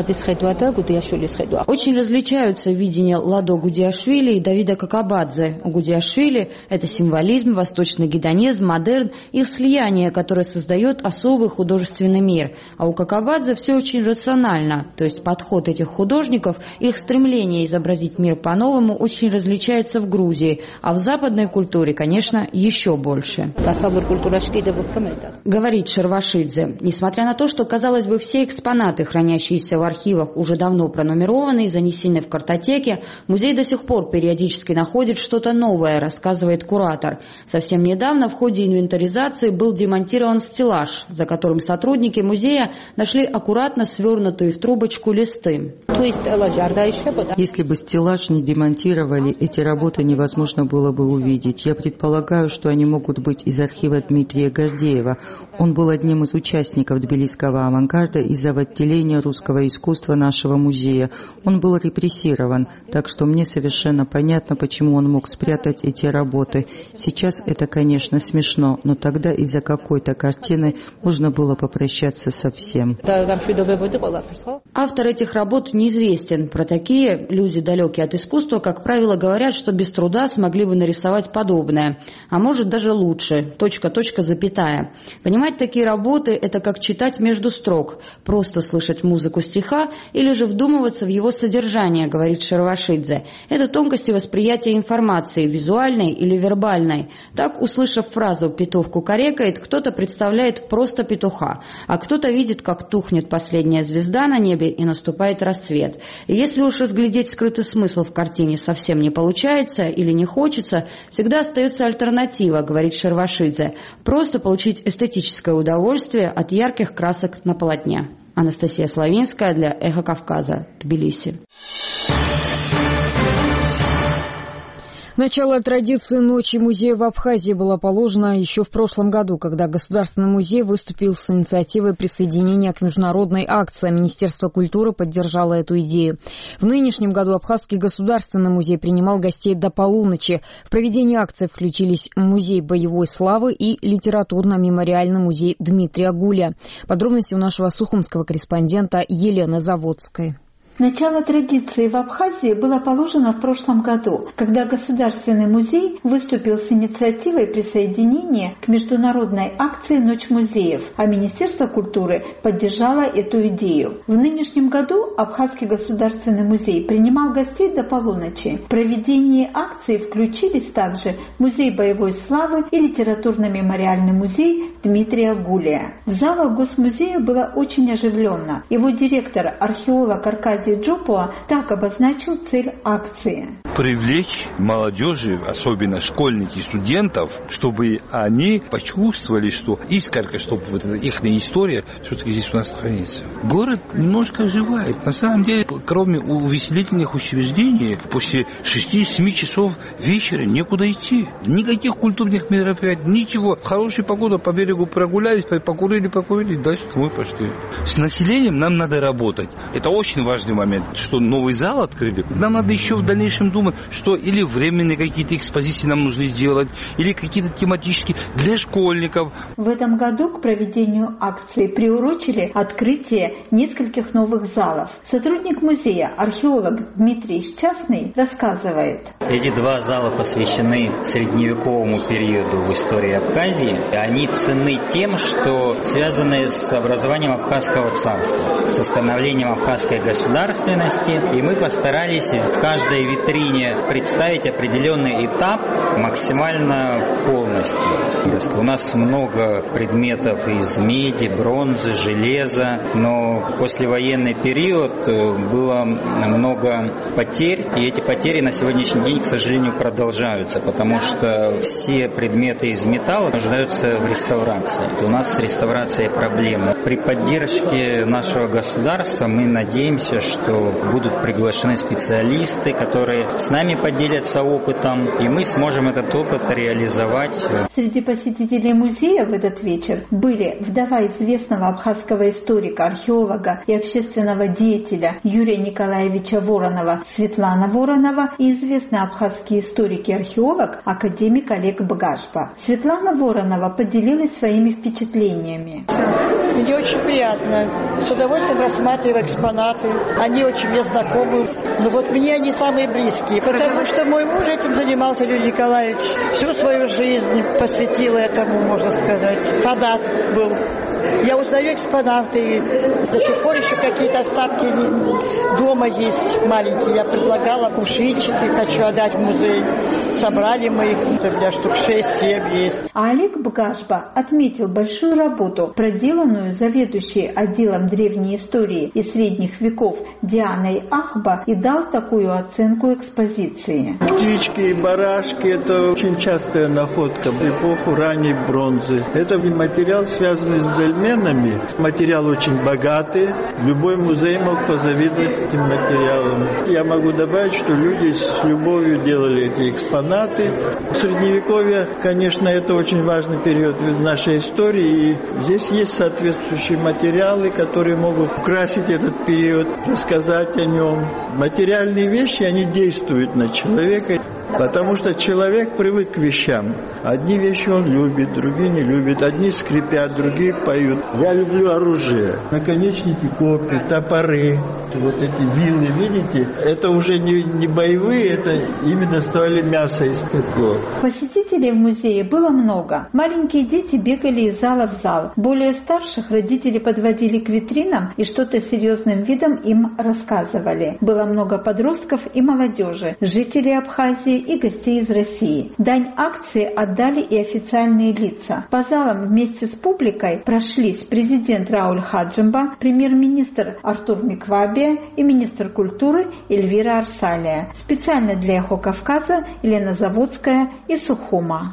Очень различаются видения Ладо Гудиашвили и Давида Какабадзе. У Гудиашвили это символизм, восточный гедонизм, модерн, их слияние, которое создает особый художественный мир. А у Какабадзе все очень рационально, то есть подход этих художников, их стремление изобразить мир по-новому очень различается в Грузии, а в западной культуре, конечно, еще больше. Говорит Шервашидзе. Несмотря на то, что, казалось бы, все экспонаты, хранящиеся в архивах, уже давно пронумерованы и занесены в картотеки, музей до сих пор периодически находит что-то новое, рассказывает куратор. Совсем недавно в ходе инвентаризации был демонтирован стеллаж, за которым сотрудники музея нашли аккуратно свернутые в трубочку листы. Если бы стеллаж не демонтировали, эти работы невозможно было бы увидеть. Я предполагаю, что они могут быть из архива Дмитрия Гордеева. Он был одним из участников тбилисского авангарда из-за отделения русского искусства нашего музея. Он был репрессирован, так что мне совершенно понятно, почему он мог спрятать эти работы. Сейчас это, конечно, смешно, но тогда из-за какой-то картины можно было попрощаться со всем. Автор этих работ неизвестен. Про такие люди, далекие от искусства, как правило, говорят, что без труда смогли бы нарисовать подобное. А может даже лучше. Точка, точка, запятая. Понимать такие работы – это как читать между строк. Просто слышать музыку стиха или же вдумываться в его содержание, говорит Шервашидзе. Это тонкости восприятия информации, визуальной или вербальной. Так, услышав фразу «петух кукарекает», кто-то представляет просто петуха, а кто-то видит, как тухнет последняя звезда на небе и наступает рассвет. И если уж разглядеть скрытый смысл в картине совсем не получается или не хочется, всегда остается альтернатива, говорит Шервашидзе. Просто получить эстетическое удовольствие от ярких красок на полотне. Анастасия Славинская для «Эхо Кавказа», Тбилиси. Начало традиции Ночи музея в Абхазии было положено еще в прошлом году, когда Государственный музей выступил с инициативой присоединения к международной акции. Министерство культуры поддержало эту идею. В нынешнем году Абхазский государственный музей принимал гостей до полуночи. В проведении акции включились Музей боевой славы и литературно-мемориальный музей Дмитрия Гуля. Подробности у нашего сухумского корреспондента Елены Заводской. Начало традиции в Абхазии было положено в прошлом году, когда Государственный музей выступил с инициативой присоединения к международной акции «Ночь музеев», а Министерство культуры поддержало эту идею. В нынешнем году Абхазский государственный музей принимал гостей до полуночи. В проведении акции включились также Музей боевой славы и литературно-мемориальный музей Дмитрия Гуля. В залах Госмузея было очень оживленно. Его директор, археолог Аркадий Джопуа так обозначил цель акции. Привлечь молодежи, особенно школьников и студентов, чтобы они почувствовали, что искорка, чтобы вот эта их история все-таки здесь у нас сохранится. Город немножко оживает. На самом деле, кроме увеселительных учреждений, после шести-семи часов вечера некуда идти. Никаких культурных мероприятий, ничего. Хорошая погода, по берегу прогулялись, покурили, покурили, дальше мы пошли. С населением нам надо работать. Это очень важный момент, что новый зал открыли. Нам надо еще в дальнейшем думать, что или временные какие-то экспозиции нам нужно сделать, или какие-то тематические для школьников. В этом году к проведению акции приурочили открытие нескольких новых залов. Сотрудник музея, археолог Дмитрий Счастный, рассказывает. Эти два зала посвящены средневековому периоду в истории Абхазии. Они ценны тем, что связаны с образованием Абхазского царства, с становлением абхазской государственности, и мы постарались в каждой витрине представить определенный этап максимально полностью. У нас много предметов из меди, бронзы, железа, но послевоенный период было много потерь, и эти потери на сегодняшний день, к сожалению, продолжаются, потому что все предметы из металла нуждаются в реставрации. У нас с реставрацией проблемы. При поддержке нашего государства мы надеемся, что будут приглашены специалисты, которые с нами поделятся опытом, и мы сможем этот опыт реализовать. Среди посетителей музея в этот вечер были вдова известного абхазского историка, археолога и общественного деятеля Юрия Николаевича Воронова Светлана Воронова и известный абхазский историк и археолог академик Олег Бгашба. Светлана Воронова поделилась своими впечатлениями. Мне очень приятно. С удовольствием рассматриваю экспонаты. Они очень мне знакомы. Но вот мне они самые близкие. Потому что мой муж этим занимался, Юрий Николаевич. Всю свою жизнь посвятил этому, можно сказать. Фанат был. Я узнаю экспонаты. И до сих пор еще какие-то остатки дома есть маленькие. Я предлагала кувшинчики, хочу отдать в музей. Собрали мы их. У меня штук шесть-семь есть. А Олег Бгашба отметил большую работу, проделанную приглашенную заведующей отделом древней истории и средних веков Дианой Ахба и дал такую оценку экспозиции. Птички и барашки – это очень частая находка в эпоху ранней бронзы. Это материал, связанный с дольменами. Материал очень богатый. Любой музей мог позавидовать этим материалам. Я могу добавить, что люди с любовью делали эти экспонаты. В Средневековье, конечно, это очень важный период в нашей истории. И здесь есть соответствующие материалы, которые могут украсить этот период, рассказать о нем. Материальные вещи, они действуют на человека, потому что человек привык к вещам. Одни вещи он любит, другие не любит. Одни скрипят, другие поют. Я люблю оружие. Наконечники копий, топоры, вот эти вилы, видите? Это уже не, не боевые, это именно доставали мясо из котлов. Посетителей в музее было много. Маленькие дети бегали из зала в зал. Более старших родители подводили к витринам и что-то серьезным видом им рассказывали. Было много подростков и молодежи, жителей Абхазии и гостей из России. Дань акции отдали и официальные лица. По залам вместе с публикой прошлись президент Рауль Хаджимба, премьер-министр Артур Миквабия и министр культуры Эльвира Арсалия. Специально для «Эхо Кавказа» Елена Заводская из Сухума.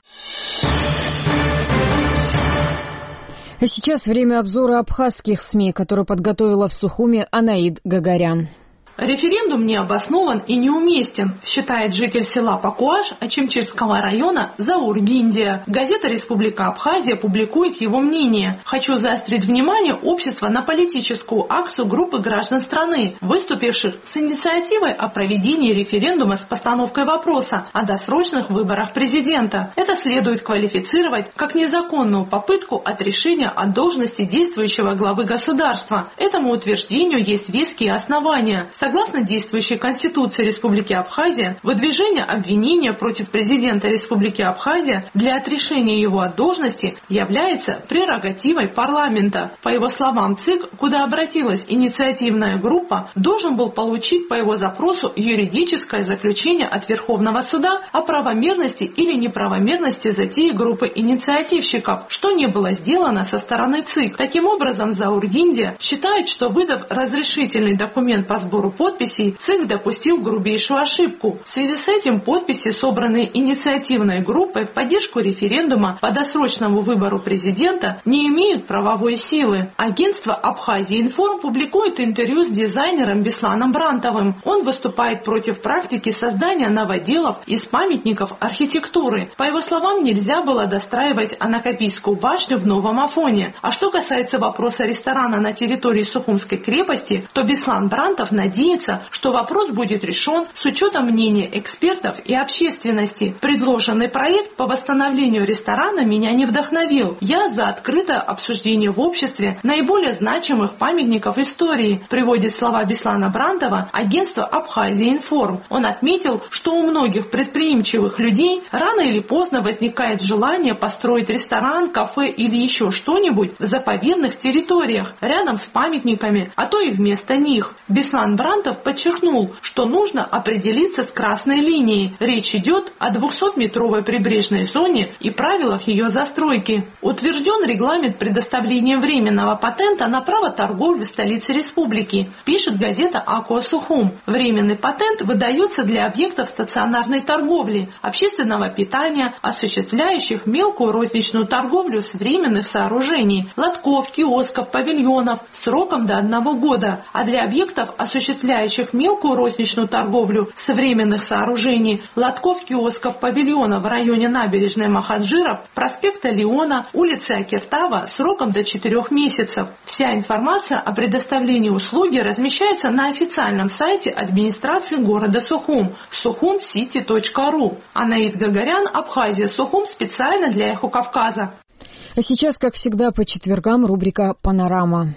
А сейчас время обзора абхазских СМИ, которые подготовила в Сухуме Анаид Гагарян. Референдум не обоснован и неуместен, считает житель села Пакуаш Ачимчирского района Заур Гиндия. Газета «Республика Абхазия» публикует его мнение. «Хочу заострить внимание общества на политическую акцию группы граждан страны, выступивших с инициативой о проведении референдума с постановкой вопроса о досрочных выборах президента. Это следует квалифицировать как незаконную попытку отрешения от должности действующего главы государства. Этому утверждению есть веские основания. Согласно действующей Конституции Республики Абхазия, выдвижение обвинения против президента Республики Абхазия для отрешения его от должности является прерогативой парламента. По его словам, ЦИК, куда обратилась инициативная группа, должен был получить по его запросу юридическое заключение от Верховного суда о правомерности или неправомерности затеи группы инициативщиков, что не было сделано со стороны ЦИК. Таким образом, Заур Гиндия считает, что, выдав разрешительный документ по сбору подписей, ЦИК допустил грубейшую ошибку. В связи с этим подписи, собранные инициативной группой в поддержку референдума по досрочному выбору президента, не имеют правовой силы. Агентство Абхазия Информ публикует интервью с дизайнером Бесланом Брантовым. Он выступает против практики создания новоделов из памятников архитектуры. По его словам, нельзя было достраивать Анакапийскую башню в новом Афоне. А что касается вопроса ресторана на территории Сухумской крепости, то Беслан Брантов надеется, что вопрос будет решен с учетом мнения экспертов и общественности. Предложенный проект по восстановлению ресторана меня не вдохновил. Я за открытое обсуждение в обществе наиболее значимых памятников истории, приводит слова Беслана Брантова агентство Абхазия Информ. Он отметил, что у многих предприимчивых людей рано или поздно возникает желание построить ресторан, кафе или еще что-нибудь в заповедных территориях, рядом с памятниками, а то и вместо них. Беслан Брантов подчеркнул, что нужно определиться с красной линией. Речь идет о двухсотметровой прибрежной зоне и правилах ее застройки. Утвержден регламент предоставления временного патента на право торговли в столице республики, пишет газета «Акуа Сухум». Временный патент выдается для объектов стационарной торговли, общественного питания, осуществляющих мелкую розничную торговлю с временных сооружений, лотков, киосков, павильонов сроком до одного года, а для объектов, осуществляющих мелкую розничную торговлю с временных сооружений, лотков, киосков, павильонов в районе набережной Махаджиров, проспекта Леона, улицы Акиртава сроком до четырех месяцев. Вся информация о предоставлении услуги размещается на официальном сайте администрации города Сухум сухум сити точка ру. Анаид Гагарян, Абхазия, Сухум, специально для «Эхо Кавказа». А сейчас, как всегда, по четвергам рубрика «Панорама».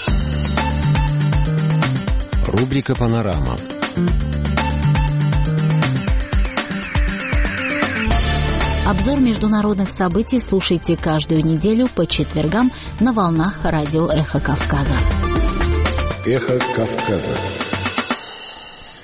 Рубрика «Панорама». Обзор международных событий слушайте каждую неделю по четвергам на волнах радио «Эхо Кавказа». «Эхо Кавказа».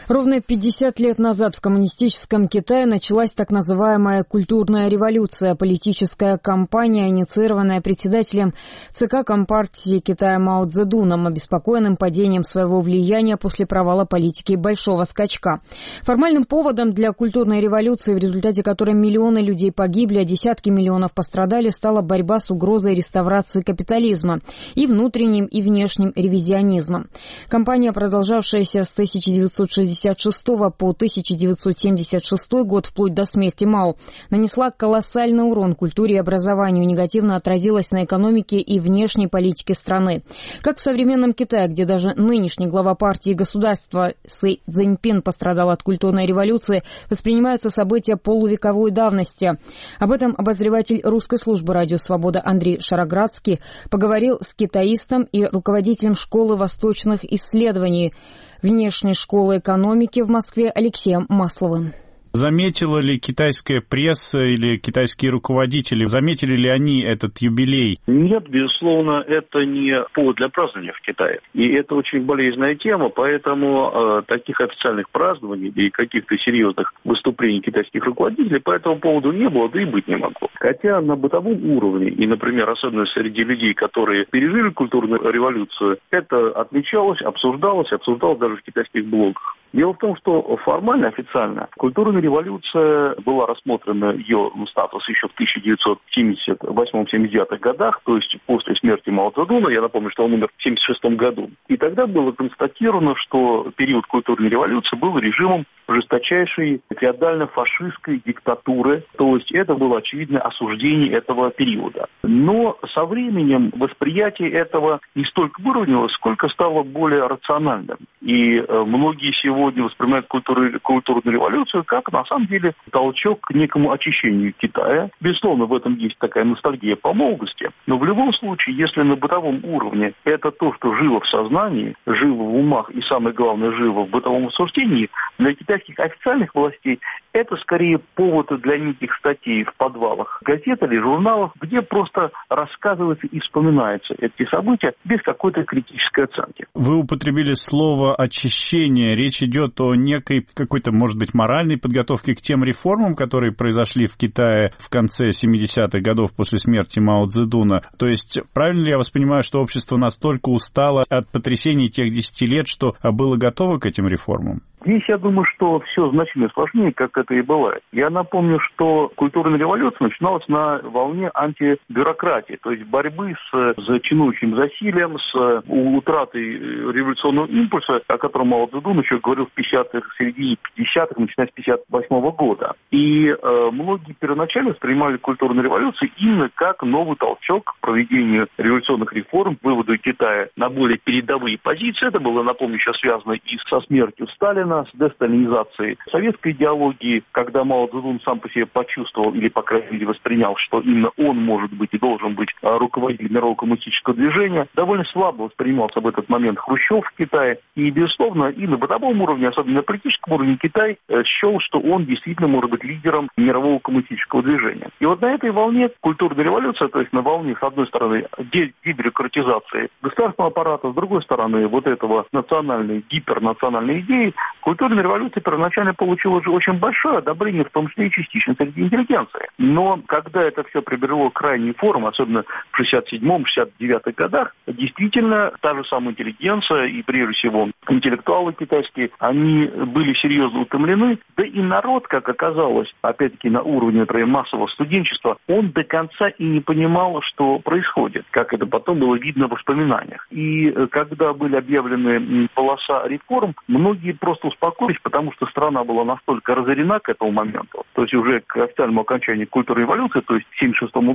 Ровно пятьдесят лет назад в коммунистическом Китае началась так называемая культурная революция, политическая кампания, инициированная председателем ЦК Компартии Китая Мао Цзэдуном, обеспокоенным падением своего влияния после провала политики большого скачка. Формальным поводом для культурной революции, в результате которой миллионы людей погибли, а десятки миллионов пострадали, стала борьба с угрозой реставрации капитализма и внутренним, и внешним ревизионизмом. Кампания, продолжавшаяся с тысяча девятьсот шестьдесят шестого по тысяча девятьсот семьдесят шестой год, вплоть до смерти Мао, нанесла колоссальный урон культуре и образованию, негативно отразилась на экономике и внешней политике страны. Как в современном Китае, где даже нынешний глава партии и государства Си Цзиньпин пострадал от культурной революции, воспринимаются события полувековой давности. Об этом обозреватель русской службы «Радио Свобода» Андрей Шароградский поговорил с китаистом и руководителем школы восточных исследований Внешней школы экономики в Москве Алексеем Масловым. Заметила ли китайская пресса или китайские руководители, заметили ли они этот юбилей? Нет, безусловно, это не повод для празднования в Китае. И это очень болезненная тема, поэтому э, таких официальных празднований и каких-то серьезных выступлений китайских руководителей по этому поводу не было, да и быть не могло. Хотя на бытовом уровне, и, например, особенно среди людей, которые пережили культурную революцию, это отмечалось, обсуждалось, обсуждалось даже в китайских блогах. Дело в том, что формально, официально, культурная революция была рассмотрена, ее статус еще в тысяча девятьсот семьдесят восьмом — семьдесят девятом годах, то есть после смерти Мао Цзэдуна. Я напомню, что он умер в семьдесят шестом году. И тогда было констатировано, что период культурной революции был режимом жесточайшей феодально-фашистской диктатуры, то есть это было очевидное осуждение этого периода. Но со временем восприятие этого не столько выровнялось, сколько стало более рациональным. И многие сегодня воспринимают культуру, культурную революцию как, на самом деле, толчок к некому очищению Китая. Безусловно, в этом есть такая ностальгия по молодости. Но в любом случае, если на бытовом уровне это то, что живо в сознании, живо в умах и, самое главное, живо в бытовом обсуждении, для китайских официальных властей это скорее повод для неких статей в подвалах газет или журналов, где просто рассказывается и вспоминаются эти события без какой-то критической оценки. Вы употребили слово «очищение». Речь идет о некой какой-то, может быть, моральной подготовке к тем реформам, которые произошли в Китае в конце семидесятых годов после смерти Мао Цзэдуна. То есть, правильно ли я воспринимаю, что общество настолько устало от потрясений тех десяти лет, что было готово к этим реформам? Здесь я думаю, что все значительно сложнее, как это и бывает. Я напомню, что культурная революция начиналась на волне антибюрократии, то есть борьбы с, с чинующим засилием, с утратой революционного импульса, о котором Мао Цзэдун еще говорил в пятидесятых, в середине пятидесятых, начиная с пятьдесят восьмого года. И э, многие первоначально воспринимали культурную революцию именно как новый толчок к проведению революционных реформ, выводу Китая на более передовые позиции. Это было, напомню, еще связано и со смертью Сталина, с десталинизацией советской идеологии, когда Мао Цзэдун сам по себе почувствовал или, по крайней мере, воспринял, что именно он может быть и должен быть руководителем мирового коммунистического движения. Довольно слабо воспринимался в этот момент Хрущев в Китае. И, безусловно, и на бытовом уровне, особенно на политическом уровне, Китай счел, что он действительно может быть лидером мирового коммунистического движения. И вот на этой волне культурная революция, то есть на волне, с одной стороны, дебюрократизации государственного аппарата, с другой стороны, вот этого национальной, гипернациональной идеи, культурная революция первоначально получила уже очень большое одобрение, в том числе и частично среди интеллигенции. Но когда это все приобрело крайней формы, особенно в шестьдесят седьмом — шестьдесят девятых годах, действительно, та же самая интеллигенция и, прежде всего, интеллектуалы китайские, они были серьезно утомлены, да и народ, как оказалось, опять-таки на уровне, например, массового студенчества, он до конца и не понимал, что происходит, как это потом было видно в воспоминаниях. И когда были объявлены полоса реформ, многие просто успокоились, потому что страна была настолько разорена к этому моменту, то есть уже к официальному окончанию культурной революции, то есть к семьдесят шестому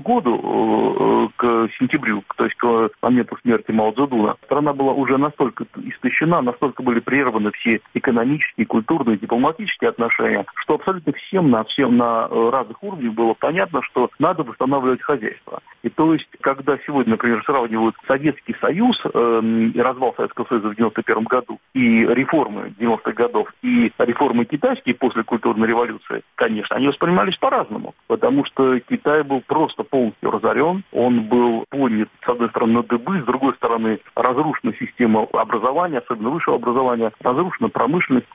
году, к сентябрю, то есть к моменту смерти Мао Цзэдуна, страна была уже настолько истощена, настолько были прерваны все экономические, культурные, дипломатические отношения, что абсолютно всем на, всем на разных уровнях было понятно, что надо восстанавливать хозяйство. И то есть, когда сегодня, например, сравнивают Советский Союз э, и развал Советского Союза в девяносто первом году и реформы девяностых годов, и реформы китайские после культурной революции, конечно, они воспринимались по-разному, потому что Китай был просто полностью разорен, он был поднят, с одной стороны, на дыбы, с другой стороны, разрушена система образования, особенно высшего образования, разрушена промышленность, то есть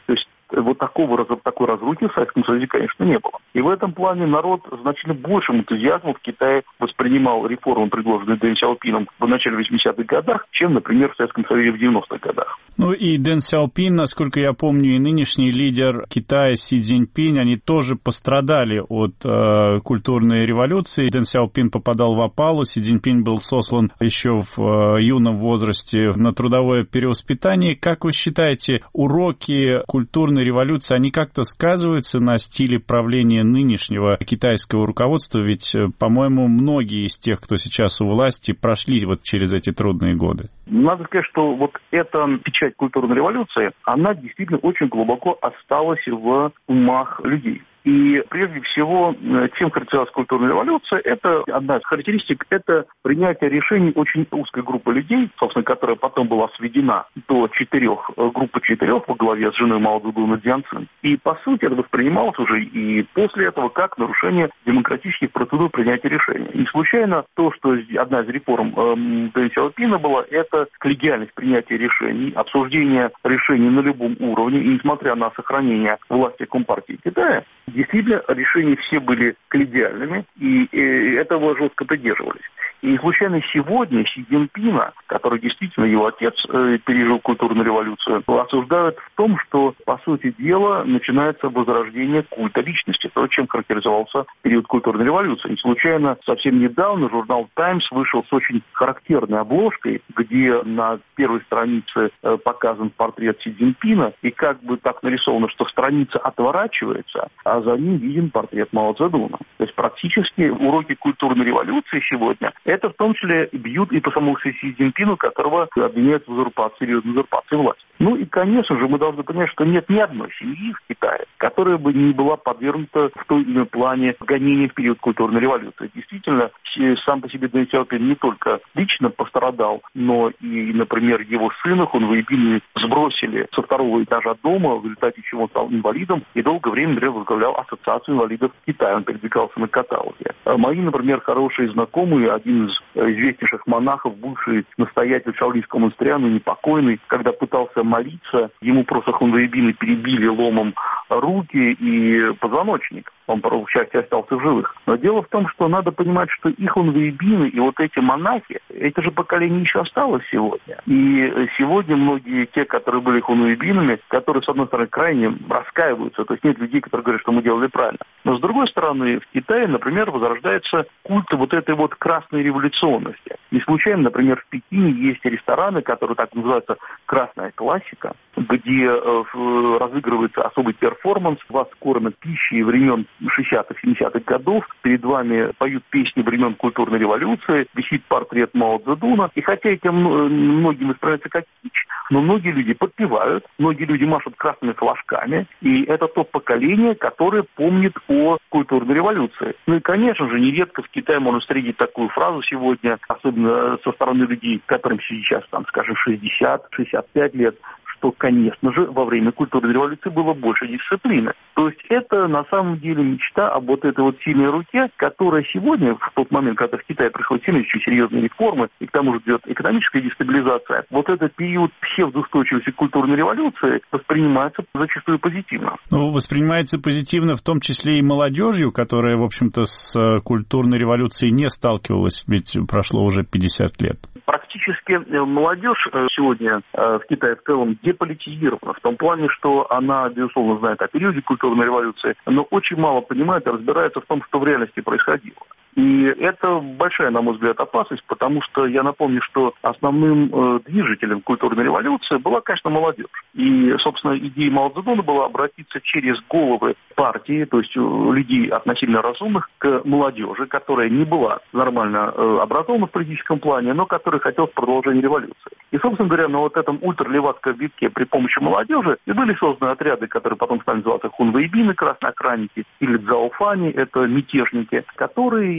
вот такого, такой разрухи в Советском Союзе, конечно, не было. И в этом плане народ значительно большим энтузиазмом в Китае воспринимал реформы, предложенные Дэн Сяопином в начале восьмидесятых годах, чем, например, в Советском Союзе в девяностых годах. Ну и Дэн Сяопин, насколько я помню, и нынешний лидер Китая Си Цзиньпинь, они тоже пострадали от э, культурной революции. Дэн Сяопин попадал в опалу, Си Цзиньпинь был сослан еще в э, юном возрасте на трудовое перевоспитание. Как вы считаете, уроки культурной революции, они как-то сказываются на стиле правления нынешнего китайского руководства? Ведь, по-моему, многие из тех, кто сейчас у власти, прошли вот через эти трудные годы. Надо сказать, что вот эта печать культурной революции, она действительно очень глубоко осталась в умах людей. И прежде всего, чем характеризовалась культурная революция, это одна из характеристик, это принятие решений очень узкой группы людей, собственно, которая потом была сведена до четырех, группы четырех во главе с женой Мао Цзэдуна Дзян Цин. И, по сути, это воспринималось уже и после этого как нарушение демократических процедур принятия решений. Не случайно то, что одна из реформ э, Дэн Сяопина была, это коллегиальность принятия решений, обсуждение решений на любом уровне, и несмотря на сохранение власти Компартии Китая, действительно, решения все были коллегиальными, и, и этого жестко придерживались. И не случайно сегодня Си Цзиньпина, который действительно его отец э, пережил культурную революцию, осуждают в том, что, по сути дела, начинается возрождение культа личности, то, чем характеризовался период культурной революции. Не случайно совсем недавно журнал «Таймс» вышел с очень характерной обложкой, где на первой странице э, показан портрет Си Цзиньпина, и как бы так нарисовано, что страница отворачивается, а за ним виден портрет Мао Цзэдуна. То есть практически уроки культурной революции сегодня это в том числе бьют и по самому Си Цзиньпину, которого обвиняют в узурпации или в узурпации власти. Ну и, конечно же, мы должны понять, что нет ни одной семьи в Китае, которая бы не была подвергнута в том или ином плане гонению в период культурной революции. Действительно, сам по себе Дэн Сяопин не только лично пострадал, но и, например, его сына Хун Вэйбина сбросили со второго этажа дома, в результате чего он стал инвалидом и долгое время, например, возглавлял Ассоциацию инвалидов Китая. Он передвигался на каталоге. Мои, например, хорошие знакомые, один из известнейших монахов, бывший настоятель Шаолинского монастыря, но непокойный, когда пытался молиться, ему просто Хун Вэйбина перебили ломом руки и позвоночник. Он, по счастью, остался в живых. Но дело в том, что надо понимать, что и Хун Вэйбина, и вот эти монахи, это же поколение еще осталось сегодня. И сегодня многие те, которые были Хун Вэйбинами, которые, с одной стороны, крайне раскаиваются, то есть нет людей, которые говорят, что мы делали правильно. Но, с другой стороны, в Китае, например, возрождается культ вот этой вот красной революционности. Не случайно, например, в Пекине есть рестораны, которые так называются «Красная классика», где э, разыгрывается особый перформанс, вас кормят пищей времен шестидесятых-семидесятых годов, перед вами поют песни времен культурной революции, висит портрет Мао Цзэдуна, и хотя этим многим воспринимается как кич, но многие люди подпевают, многие люди машут красными флажками, и это то поколение, которое помнит о культурной революции. Ну и, конечно же, нередко в Китае можно встретить такую фразу сегодня, особенно со стороны людей, которым сейчас, там, скажем, шестьдесят-шестьдесят пять лет, что, конечно же, во время культурной революции было больше дисциплины. То есть это на самом деле мечта об вот этой вот сильной руке, которая сегодня, в тот момент, когда в Китае происходят сильные, очень серьезные реформы, и к тому же идет экономическая дестабилизация, вот этот период псевдоустойчивости культурной революции воспринимается зачастую позитивно. Ну, воспринимается позитивно в том числе и молодежью, которая, в общем-то, с культурной революцией не сталкивалась, ведь прошло уже пятьдесят лет. Практически молодежь сегодня в Китае в целом деполитизирована, в том плане, что она, безусловно, знает о периоде культурной революции, но очень мало понимает и разбирается в том, что в реальности происходило. И это большая, на мой взгляд, опасность, потому что я напомню, что основным э, движителем культурной революции была, конечно, молодежь. И, собственно, идея Мао Цзэдуна была обратиться через головы партии, то есть людей относительно разумных, к молодежи, которая не была нормально э, образована в политическом плане, но которая хотела продолжения революции. И, собственно говоря, на вот этом ультралевацком витке при помощи молодежи и были созданы отряды, которые потом стали называться Хун Вэйбины, красноохранники, или Цзаофани, это мятежники, которые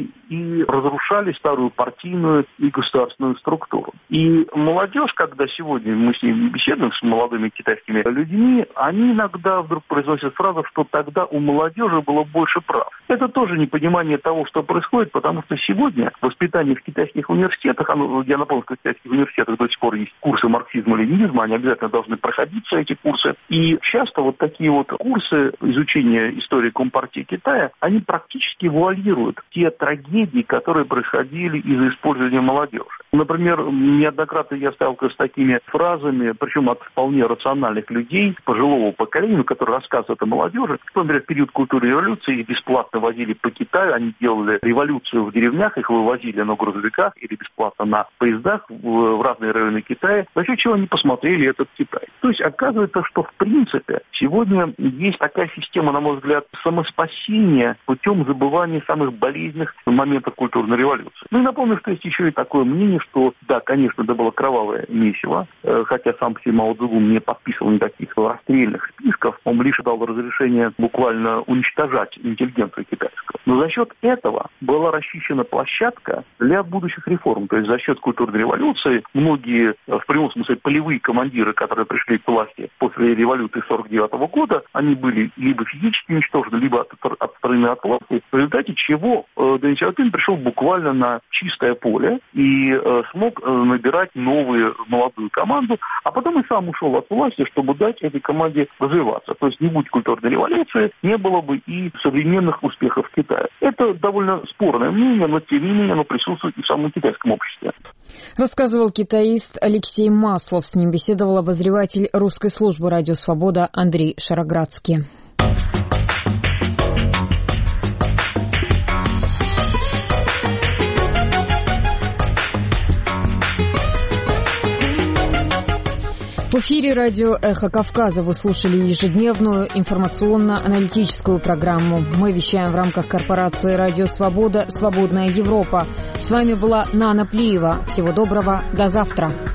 шли и разрушали старую партийную и государственную структуру. И молодежь, когда сегодня мы с ними беседуем, с молодыми китайскими людьми, они иногда вдруг произносят фразу, что тогда у молодежи было больше прав. Это тоже непонимание того, что происходит, потому что сегодня воспитание в китайских университетах, оно, я напомню, что в китайских университетах до сих пор есть курсы марксизма-ленинизма, они обязательно должны проходиться, эти курсы. И часто вот такие вот курсы изучения истории Компартии Китая, они практически вуалируют те трагедии, которые происходили из-за использования молодежи. Например, неоднократно я сталкивался с такими фразами, причем от вполне рациональных людей, пожилого поколения, которые рассказывают о молодежи. Например, в период культурной революции их бесплатно возили по Китаю, они делали революцию в деревнях, их вывозили на грузовиках или бесплатно на поездах в, в разные районы Китая, за счет чего они посмотрели этот Китай. То есть оказывается, что в принципе сегодня есть такая система, на мой взгляд, самоспасения путем забывания самых болезненных моментов культурной революции. Ну и напомню, что есть еще и такое мнение, что да, конечно, это было кровавое месиво, хотя сам по себе Мао Цзэдун не подписывал никаких расстрельных списков, он лишь дал разрешение буквально уничтожать интеллигенцию китайскую. Но за счет этого была расчищена площадка для будущих реформ. То есть за счет культурной революции многие, в прямом смысле, полевые командиры, которые пришли к власти после революции сорок девятого года, они были либо физически уничтожены, либо отстранены от власти, в результате чего э, Дэн Сяопин пришел буквально на чистое поле и э, смог э, набирать новую молодую команду, а потом и сам ушел от власти, чтобы дать этой команде развиваться. То есть не будь культурной революции, не было бы и современных успехов в Китае. Это довольно спорное мнение, но тем не менее оно присутствует и в самом китайском обществе. Рассказывал китаист Алексей Маслов. С ним беседовал обозреватель русской службы «Радио Свобода» Андрей Шароградский. В эфире радио «Эхо Кавказа» вы слушали ежедневную информационно-аналитическую программу. Мы вещаем в рамках корпорации «Радио Свобода. Свободная Европа». С вами была Нана Плиева. Всего доброго. До завтра.